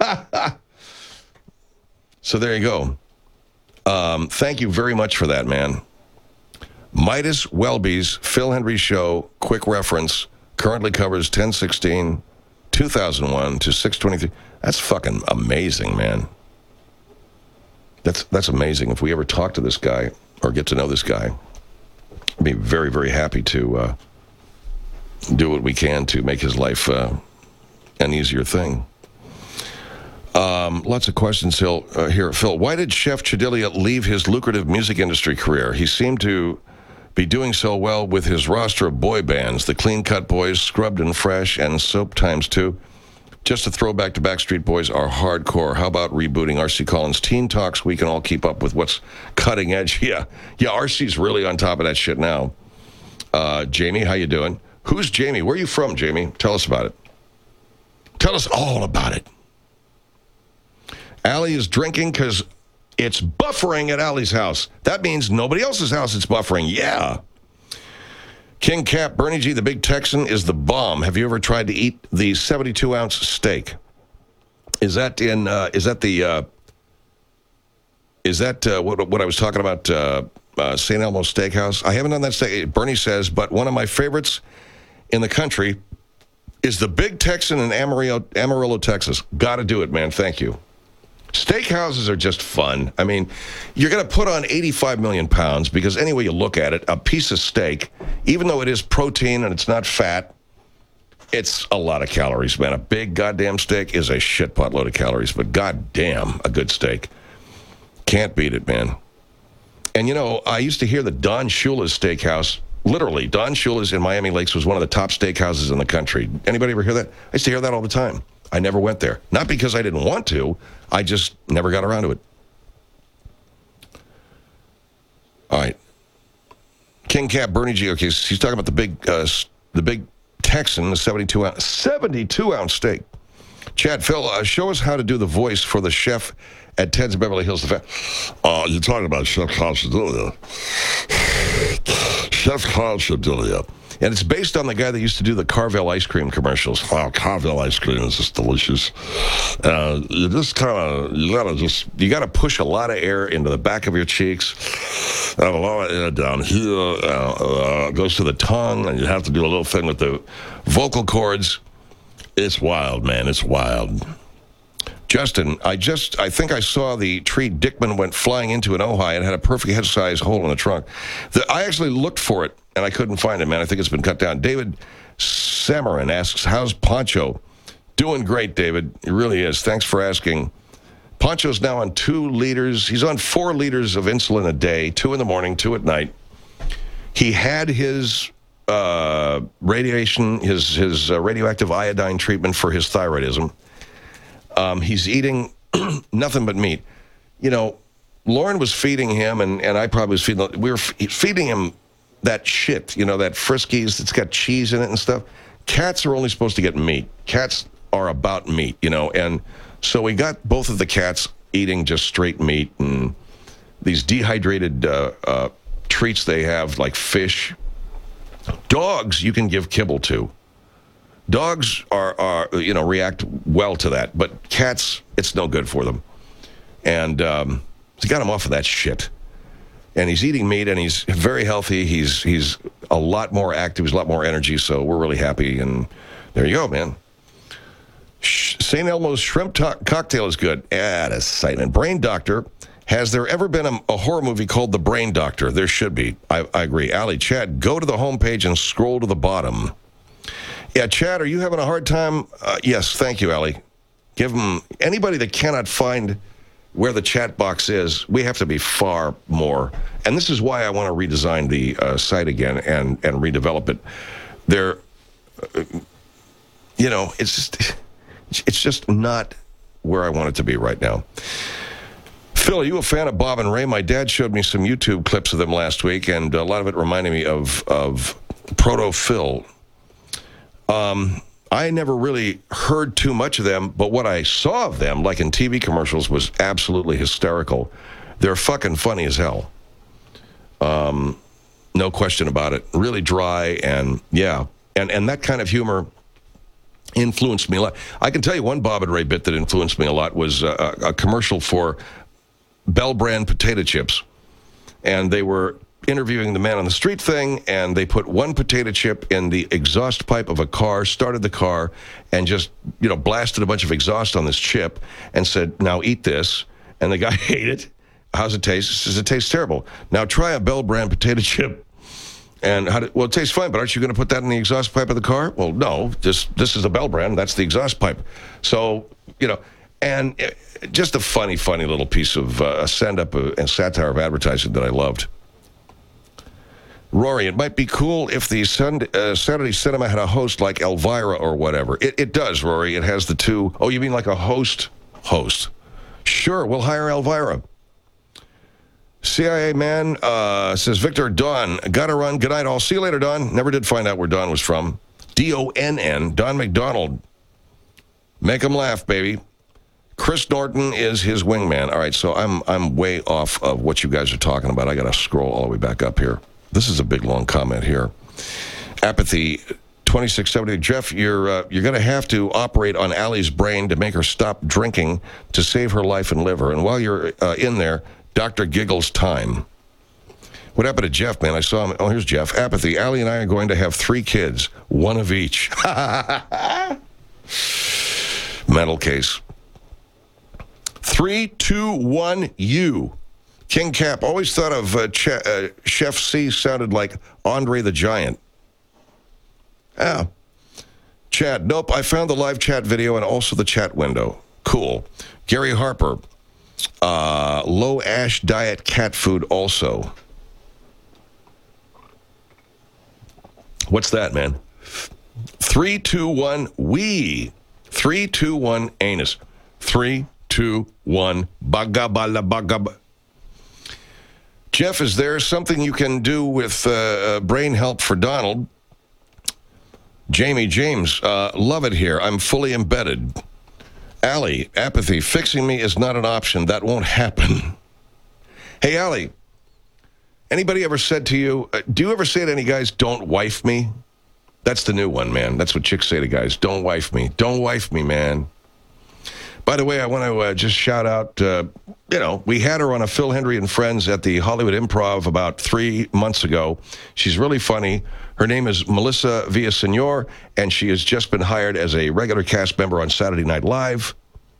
So there you go. Thank you very much for that, man. Midas Welby's Phil Hendrie Show, quick reference, currently covers 10/16, 2001 to 6/23. That's fucking amazing, man. That's amazing. If we ever talk to this guy or get to know this guy, I'd be very, very happy to do what we can to make his life an easier thing. Lots of questions here. Phil, why did Chef Chedilia leave his lucrative music industry career? He seemed to be doing so well with his roster of boy bands, the Clean Cut Boys, Scrubbed and Fresh, and Soap ×2. Just a throwback to Backstreet Boys are hardcore. How about rebooting RC Collins' Teen Talks? We can all keep up with what's cutting edge. Yeah, RC's really on top of that shit now. Jamie, how you doing? Who's Jamie? Where are you from, Jamie? Tell us about it. Tell us all about it. Allie is drinking because it's buffering at Allie's house. That means nobody else's house it's buffering. Yeah. King Cap, Bernie G, the big Texan, is the bomb. Have you ever tried to eat the 72-ounce steak? Is that what I was talking about, St. Elmo Steakhouse? I haven't done that steak, Bernie says, but one of my favorites in the country is the big Texan in Amarillo, Texas. Got to do it, man. Thank you. Steakhouses are just fun. I mean, you're going to put on 85 million pounds because any way you look at it, a piece of steak, even though it is protein and it's not fat, it's a lot of calories, man. A big goddamn steak is a shit pot load of calories, but goddamn, a good steak. Can't beat it, man. And, I used to hear that Don Shula's Steakhouse, literally, Don Shula's in Miami Lakes was one of the top steakhouses in the country. Anybody ever hear that? I used to hear that all the time. I never went there. Not because I didn't want to. I just never got around to it. All right. King Cap, Bernie G. Okay, he's talking about the big Texan, the 72-ounce steak. Chad, Phil, show us how to do the voice for the chef at Ted's Beverly Hills.
You're talking about Chef Carl Chedilia. Chef Carl Chedilia.
And it's based on the guy that used to do the Carvel ice cream commercials.
Wow, Carvel ice cream is just delicious. You got to push a lot of air into the back of your cheeks. And a lot of air down here. Goes to the tongue, and you have to do a little thing with the vocal cords. It's wild, man. It's wild.
Justin, I think I saw the tree Dickman went flying into in Ojai and had a perfect head-sized hole in the trunk. I actually looked for it, and I couldn't find it, man. I think it's been cut down. David Samarin asks, how's Poncho? Doing great, David. He really is. Thanks for asking. Poncho's now on 2 liters. He's on 4 liters of insulin a day, 2 in the morning, 2 at night. He had his radioactive iodine treatment for his thyroidism. He's eating nothing but meat. Lauren was feeding him, and I probably was feeding. We were feeding him that shit, that Friskies that's got cheese in it and stuff. Cats are only supposed to get meat. Cats are about meat, and so we got both of the cats eating just straight meat and these dehydrated treats they have, like fish. Dogs, you can give kibble to. Dogs are react well to that, but cats, it's no good for them. And he got him off of that shit. And he's eating meat, and he's very healthy. He's a lot more active. He's a lot more energy, so we're really happy. And there you go, man. St. Elmo's shrimp cocktail is good. That's sight. And Brain Doctor Has there ever been a horror movie called The Brain Doctor? There should be. I agree. Allie, Chad, go to the homepage and scroll to the bottom. Yeah, Chad, are you having a hard time? Yes, thank you, Allie. Give them, anybody that cannot find where the chat box is, we have to be far more. And this is why I want to redesign the site again and redevelop it. There, it's just not where I want it to be right now. Phil, are you a fan of Bob and Ray? My dad showed me some YouTube clips of them last week, and a lot of it reminded me of Proto Phil. I never really heard too much of them, but what I saw of them, like in TV commercials, was absolutely hysterical. They're fucking funny as hell. No question about it. Really dry, and yeah. And that kind of humor influenced me a lot. I can tell you one Bob and Ray bit that influenced me a lot was a commercial for Bell brand potato chips. And they were interviewing the man on the street thing, and they put one potato chip in the exhaust pipe of a car, started the car, and just, blasted a bunch of exhaust on this chip and said, now eat this. And the guy ate it. How's it taste? He says, it tastes terrible. Now try a Bell brand potato chip. And well, it tastes fine, but aren't you going to put that in the exhaust pipe of the car? Well, no, this is a Bell brand. That's the exhaust pipe. So, and just a funny little piece of stand-up and satire of advertising that I loved. Rory, it might be cool if the Saturday Cinema had a host like Elvira or whatever. It does, Rory. It has the two. Oh, you mean like a host? Sure, we'll hire Elvira. CIA man says, Victor, Don, gotta run. Good night, all. See you later, Don. Never did find out where Don was from. D-O-N-N, Don McDonald. Make him laugh, baby. Chris Norton is his wingman. All right, so I'm way off of what you guys are talking about. I got to scroll all the way back up here. This is a big, long comment here. Apathy, 2670. Jeff, you're going to have to operate on Allie's brain to make her stop drinking to save her life and liver. And while you're in there, Dr. Giggles time. What happened to Jeff, man? I saw him. Oh, here's Jeff. Apathy. Allie and I are going to have 3 kids, one of each. Mental case. 3, 2, 1, you. King Cap. Always thought of Chef C sounded like Andre the Giant. Yeah. Chad. Nope. I found the live chat video and also the chat window. Cool. Gary Harper. Low ash diet cat food also. What's that, man? 3, 2, 1, we. 3, 2, 1, anus. 3, 2, 1, bagabala bagab. Jeff, is there something you can do with brain help for Donald? Jamie James, love it here. I'm fully embedded. Allie, apathy, fixing me is not an option. That won't happen. Hey, Allie, anybody ever said to you, do you ever say to any guys, don't wife me? That's the new one, man. That's what chicks say to guys. Don't wife me. Don't wife me, man. By the way, I want to just shout out, we had her on a Phil Hendry and Friends at the Hollywood Improv about 3 months ago. She's really funny. Her name is Melissa Villasenor, and she has just been hired as a regular cast member on Saturday Night Live.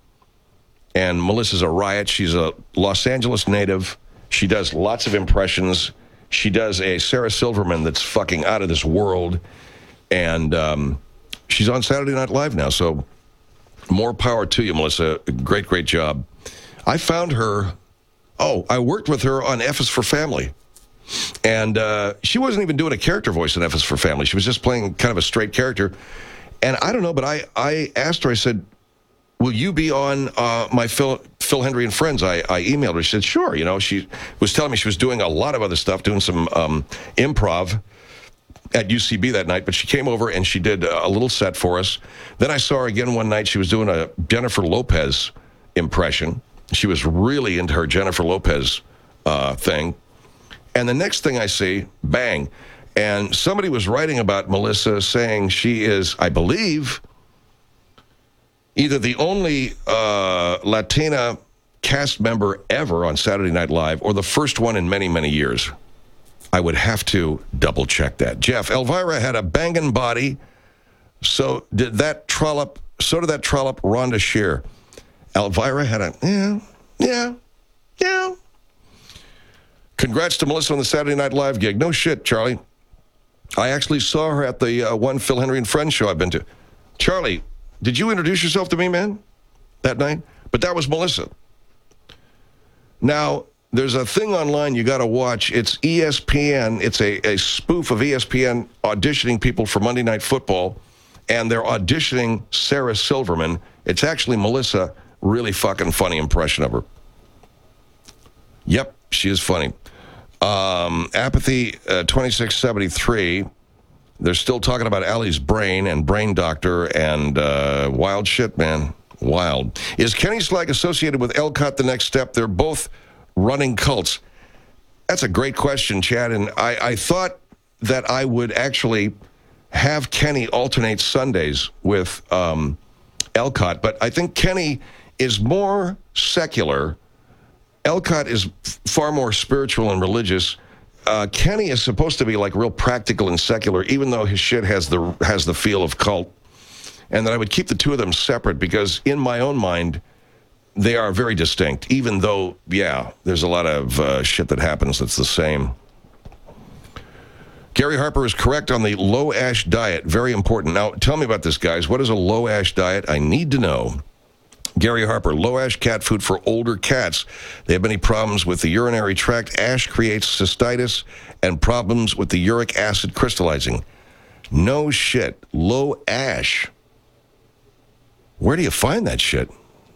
And Melissa's a riot. She's a Los Angeles native. She does lots of impressions. She does a Sarah Silverman that's fucking out of this world. And she's on Saturday Night Live now, so more power to you, Melissa. Great, great job. I found her. I worked with her on F is for Family. And she wasn't even doing a character voice in F is for Family. She was just playing kind of a straight character. And I don't know, but I asked her, I said, will you be on my Phil Hendry and Friends? I emailed her. She said, sure. She was telling me she was doing a lot of other stuff, doing some improv at UCB that night, but she came over and she did a little set for us. Then I saw her again one night. She was doing a Jennifer Lopez impression. She was really into her Jennifer Lopez thing. And the next thing I see, bang. And somebody was writing about Melissa saying she is, I believe, either the only Latina cast member ever on Saturday Night Live or the first one in many, many years. I would have to double check that. Jeff, Elvira had a banging body. So did that trollop Rhonda Shear. Elvira had a, yeah. congrats to Melissa on the Saturday Night Live gig. No shit, Charlie. I actually saw her at the one Phil Henry and Friends show I've been to. Charlie, did you introduce yourself to me, man, that night? But that was Melissa. Now, there's a thing online you got to watch. It's ESPN. It's a spoof of ESPN auditioning people for Monday Night Football, and they're auditioning Sarah Silverman. It's actually Melissa. Really fucking funny impression of her. Yep, she is funny. Apathy 2673. They're still talking about Allie's brain and Brain Doctor and wild shit, man. Wild. Is Kenny Slag associated with Elcott the next step? They're both running cults. That's a great question, Chad. And I thought that I would actually have Kenny alternate Sundays with Elcott, but I think Kenny is more secular. Elcott is far more spiritual and religious. Kenny is supposed to be like real practical and secular, even though his shit has the feel of cult. And that I would keep the two of them separate because in my own mind, they are very distinct, even though, yeah, there's a lot of shit that happens that's the same. Gary Harper is correct on the low-ash diet. Very important. Now, tell me about this, guys. What is a low-ash diet? I need to know. Gary Harper, low-ash cat food for older cats. They have many problems with the urinary tract. Ash creates cystitis and problems with the uric acid crystallizing. No shit. Low ash. Where do you find that shit?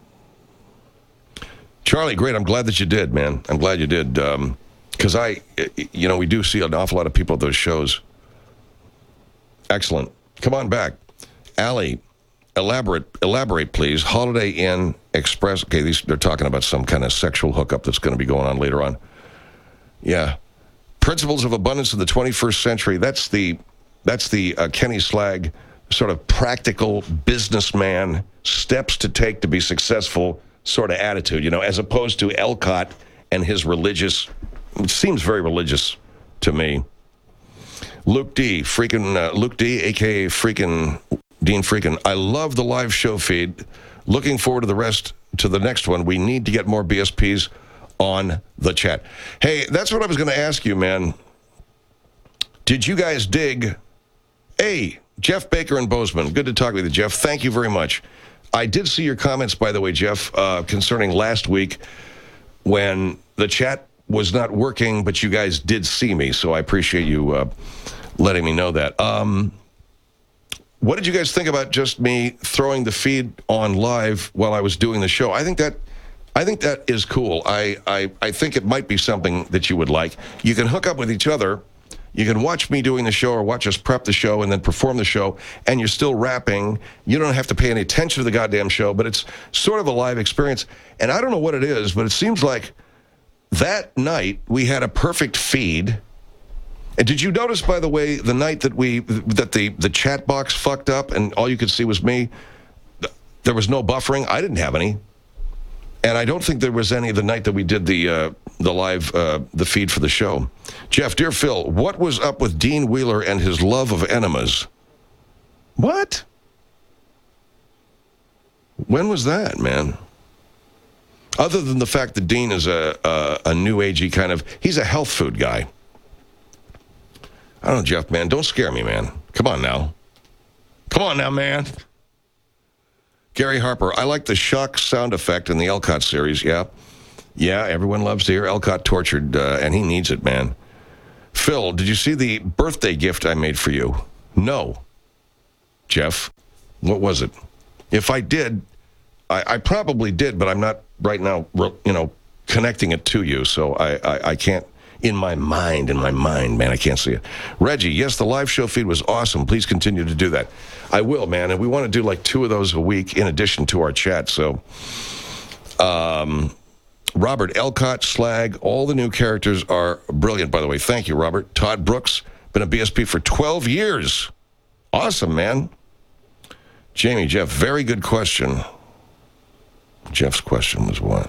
Charlie, great. I'm glad that you did, man. I'm glad you did. Because we do see an awful lot of people at those shows. Excellent. Come on back. Allie, elaborate, please. Holiday Inn Express. Okay, they're talking about some kind of sexual hookup that's going to be going on later on. Yeah. Principles of abundance in the 21st century. That's the Kenny Slag sort of practical businessman steps to take to be successful sort of attitude, as opposed to Elcott and his religious, it seems very religious to me. Luke D, a.k.a. freaking Dean Freakin. I love the live show feed. Looking forward to the next one. We need to get more BSPs on the chat. Hey, that's what I was going to ask you, man. Did you guys dig? Hey, Jeff Baker and Bozeman. Good to talk with you, Jeff. Thank you very much. I did see your comments, by the way, Jeff, concerning last week when the chat was not working, but you guys did see me, so I appreciate you letting me know that. What did you guys think about just me throwing the feed on live while I was doing the show? I think that is cool. I think it might be something that you would like. You can hook up with each other. You can watch me doing the show or watch us prep the show and then perform the show, and you're still rapping. You don't have to pay any attention to the goddamn show, but it's sort of a live experience. And I don't know what it is, but it seems like that night we had a perfect feed. And did you notice, by the way, the night that the chat box fucked up and all you could see was me? There was no buffering. I didn't have any. And I don't think there was any the night that we did the live the feed for the show. Jeff, dear Phil, what was up with Dean Wheeler and his love of enemas? What? When was that, man? Other than the fact that Dean is a new agey kind of, he's a health food guy. I don't know, Jeff, man. Don't scare me, man. Come on now. Come on now, man. Gary Harper, I like the shock sound effect in the Elcott series, yeah. Yeah, everyone loves to hear Elcott tortured, and he needs it, man. Phil, did you see the birthday gift I made for you? No. Jeff, what was it? If I did, I probably did, but I'm not right now, connecting it to you, so I can't. In my mind, man, I can't see it. Reggie, yes, the live show feed was awesome. Please continue to do that. I will, man, and we want to do like 2 of those a week in addition to our chat. So, Robert, Elcott, Slag, all the new characters are brilliant, by the way. Thank you, Robert. Todd Brooks, been a BSP for 12 years. Awesome, man. Jamie, Jeff, very good question. Jeff's question was what?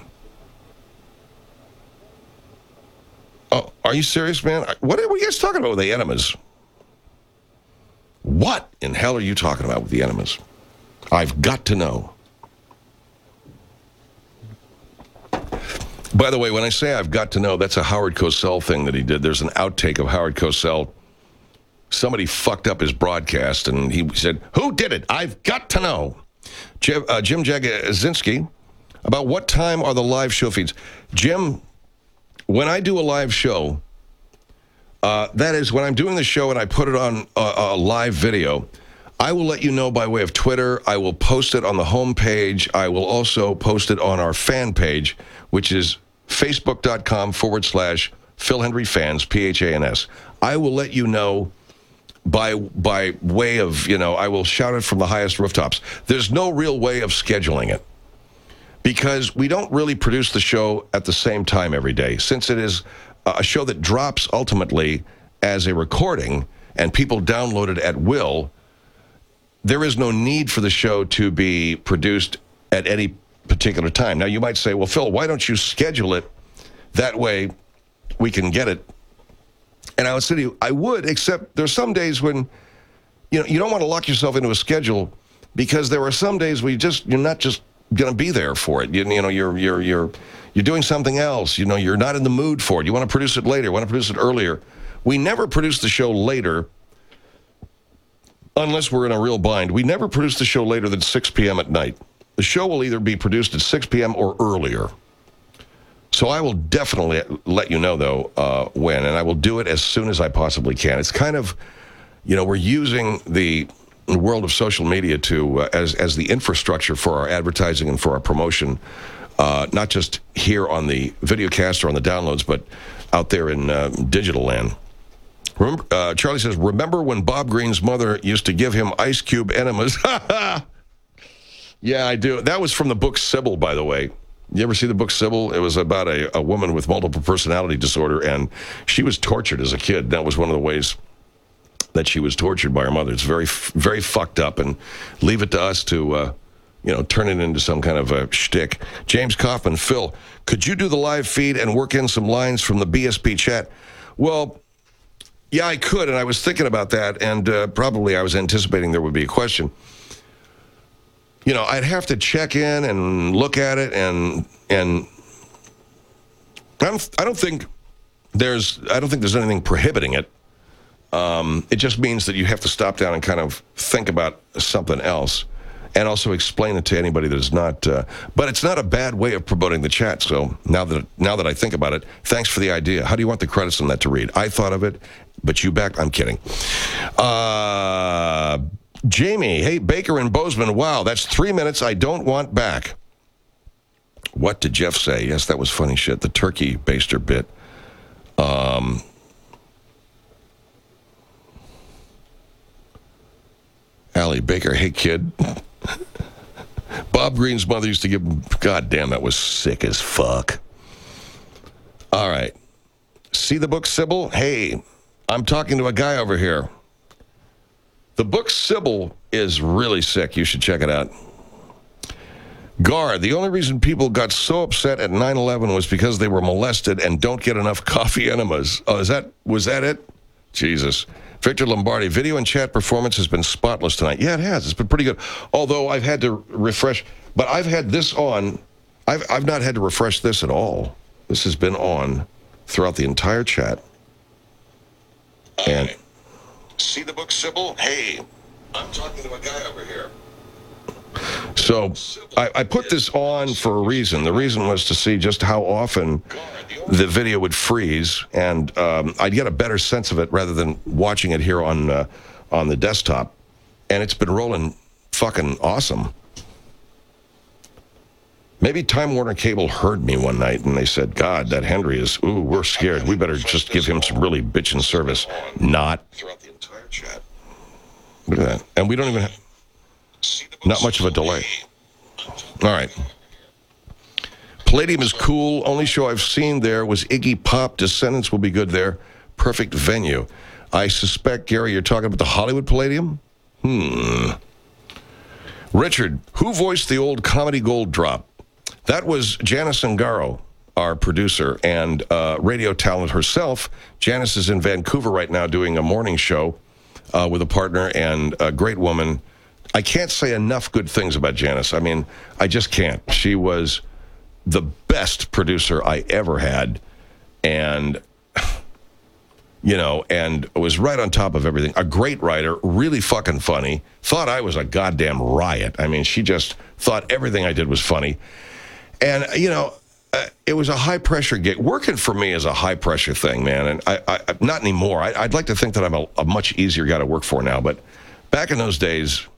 Oh, are you serious, man? What are you guys talking about with the enemas? What in hell are you talking about with the enemas? I've got to know. By the way, when I say I've got to know, that's a Howard Cosell thing that he did. There's an outtake of Howard Cosell. Somebody fucked up his broadcast, and he said, "Who did it? I've got to know." Jim Jagodzinski, about what time are the live show feeds? Jim, when I do a live show, that is when I'm doing the show and I put it on a live video, I will let you know by way of Twitter. I will post it on the homepage. I will also post it on our fan page, which is facebook.com/Phil Hendrie Fans, PHANS. I will let you know by way of, I will shout it from the highest rooftops. There's no real way of scheduling it because we don't really produce the show at the same time every day. Since it is a show that drops ultimately as a recording and people download it at will, there is no need for the show to be produced at any particular time. Now, you might say, well, Phil, why don't you schedule it that way we can get it? And I would say to you, I would, except there's some days when, you don't want to lock yourself into a schedule because there are some days where you're not just going to be there for it. You're doing something else. You're not in the mood for it. You want to produce it later. You want to produce it earlier. We never produce the show later unless we're in a real bind. We never produce the show later than 6 p.m. at night. The show will either be produced at 6 p.m. or earlier. So I will definitely let you know, though, when, and I will do it as soon as I possibly can. It's kind of, we're using the world of social media to as the infrastructure for our advertising and for our promotion, not just here on the videocast or on the downloads, but out there in digital land. Remember, Charlie says, remember when Bob Green's mother used to give him ice cube enemas? Yeah, I do. That was from the book Sybil, by the way. You ever see the book Sybil? It was about a woman with multiple personality disorder, and she was tortured as a kid. That was one of the ways that she was tortured by her mother. It's very, very fucked up, and leave it to us to, turn it into some kind of a shtick. James Kaufman, Phil, could you do the live feed and work in some lines from the BSP chat? Well, yeah, I could, and I was thinking about that, and probably I was anticipating there would be a question. I'd have to check in and look at it, and I don't think there's anything prohibiting it. It just means that you have to stop down and kind of think about something else, and also explain it to anybody that is not. But it's not a bad way of promoting the chat. So now that I think about it, thanks for the idea. How do you want the credits on that to read? I thought of it, but you back? I'm kidding. Jamie, hey, Baker and Bozeman, wow, that's 3 minutes I don't want back. What did Jeff say? Yes, that was funny shit, the turkey baster bit. Allie Baker, hey, kid. Bob Green's mother used to give him, God damn, that was sick as fuck. All right. See the book, Sybil? Hey, I'm talking to a guy over here. The book Sybil is really sick. You should check it out. Gar, the only reason people got so upset at 9/11 was because they were molested and don't get enough coffee enemas. Oh, was that it? Jesus. Victor Lombardi, video and chat performance has been spotless tonight. Yeah, it has. It's been pretty good. Although I've had to refresh, but I've had this on. I've not had to refresh this at all. This has been on throughout the entire chat. And see the book, Sybil? Hey, I'm talking to a guy over here. So I put this on for a reason. The reason was to see just how often the video would freeze, and I'd get a better sense of it rather than watching it here on the desktop. And it's been rolling fucking awesome. Maybe Time Warner Cable heard me one night, and they said, God, that Hendrie is, we're scared. We better just give him some really bitchin' service. Not. Throughout the entire chat. Look at that. And we don't even have, not much of a delay. All right. Palladium is cool. Only show I've seen there was Iggy Pop. Descendants will be good there. Perfect venue. I suspect, Gary, you're talking about the Hollywood Palladium? Richard, who voiced the old comedy gold drop? That was Janice Ungaro, our producer and radio talent herself. Janice is in Vancouver right now doing a morning show with a partner and a great woman. I can't say enough good things about Janice. I mean, I just can't. She was the best producer I ever had, and and was right on top of everything. A great writer, really fucking funny. Thought I was a goddamn riot. I mean, she just thought everything I did was funny. And, it was a high-pressure gig. Working for me is a high-pressure thing, man. And I not anymore. I'd like to think that I'm a much easier guy to work for now. But back in those days,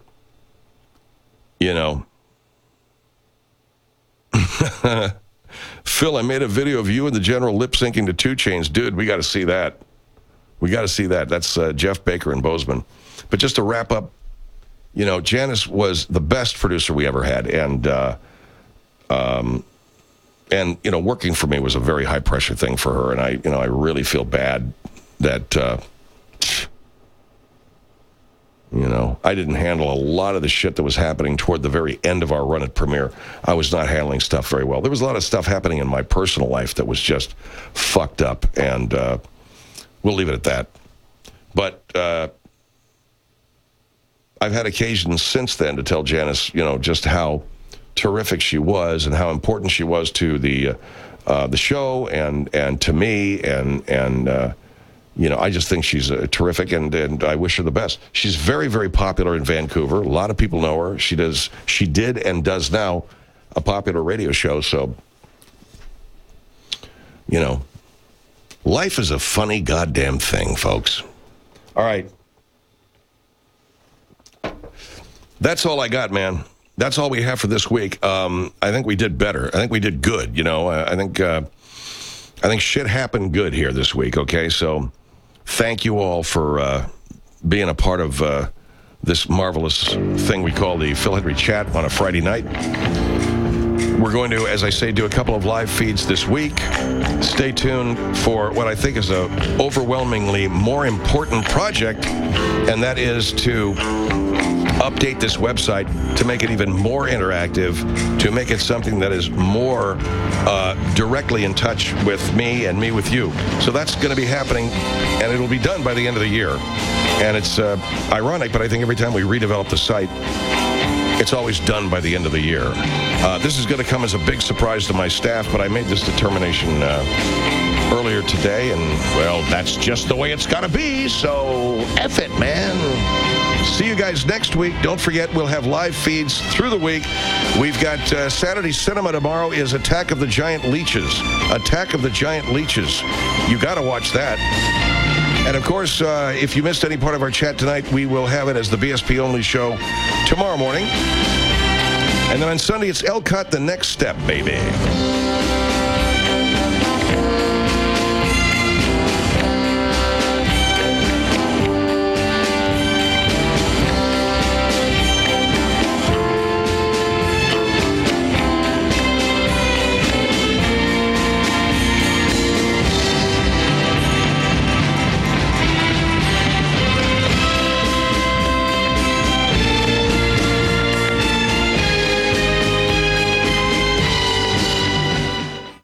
Phil, I made a video of you and the General lip-syncing to 2 Chainz. Dude, we got to see that. We got to see that. That's Jeff Baker and Bozeman. But just to wrap up, Janice was the best producer we ever had. And working for me was a very high-pressure thing for her. And I really feel bad that, I didn't handle a lot of the shit that was happening toward the very end of our run at Premiere. I was not handling stuff very well. There was a lot of stuff happening in my personal life that was just fucked up, and we'll leave it at that. But I've had occasions since then to tell Janice, just how terrific she was and how important she was to the show and to me, and I just think she's terrific, and I wish her the best. She's very, very popular in Vancouver. A lot of people know her. She did and does now a popular radio show. So, life is a funny goddamn thing, folks. All right. That's all I got, man. That's all we have for this week. I think we did better. I think we did good. I think shit happened good here this week. Okay, so thank you all for being a part of this marvelous thing we call the Phil Hendrie Chat on a Friday night. We're going to, as I say, do a couple of live feeds this week. Stay tuned for what I think is a overwhelmingly more important project, and that is to update this website to make it even more interactive, to make it something that is more directly in touch with me and me with you. So that's going to be happening, and it'll be done by the end of the year. And it's ironic, but I think every time we redevelop the site, it's always done by the end of the year. This is going to come as a big surprise to my staff, but I made this determination earlier today, and, well, that's just the way it's got to be, so F it, man. See you guys next week. Don't forget, we'll have live feeds through the week. We've got Saturday Cinema tomorrow is Attack of the Giant Leeches. Attack of the Giant Leeches. You got to watch that. And, of course, if you missed any part of our chat tonight, we will have it as the BSP-only show tomorrow morning. And then on Sunday, it's El Cut, The Next Step, baby.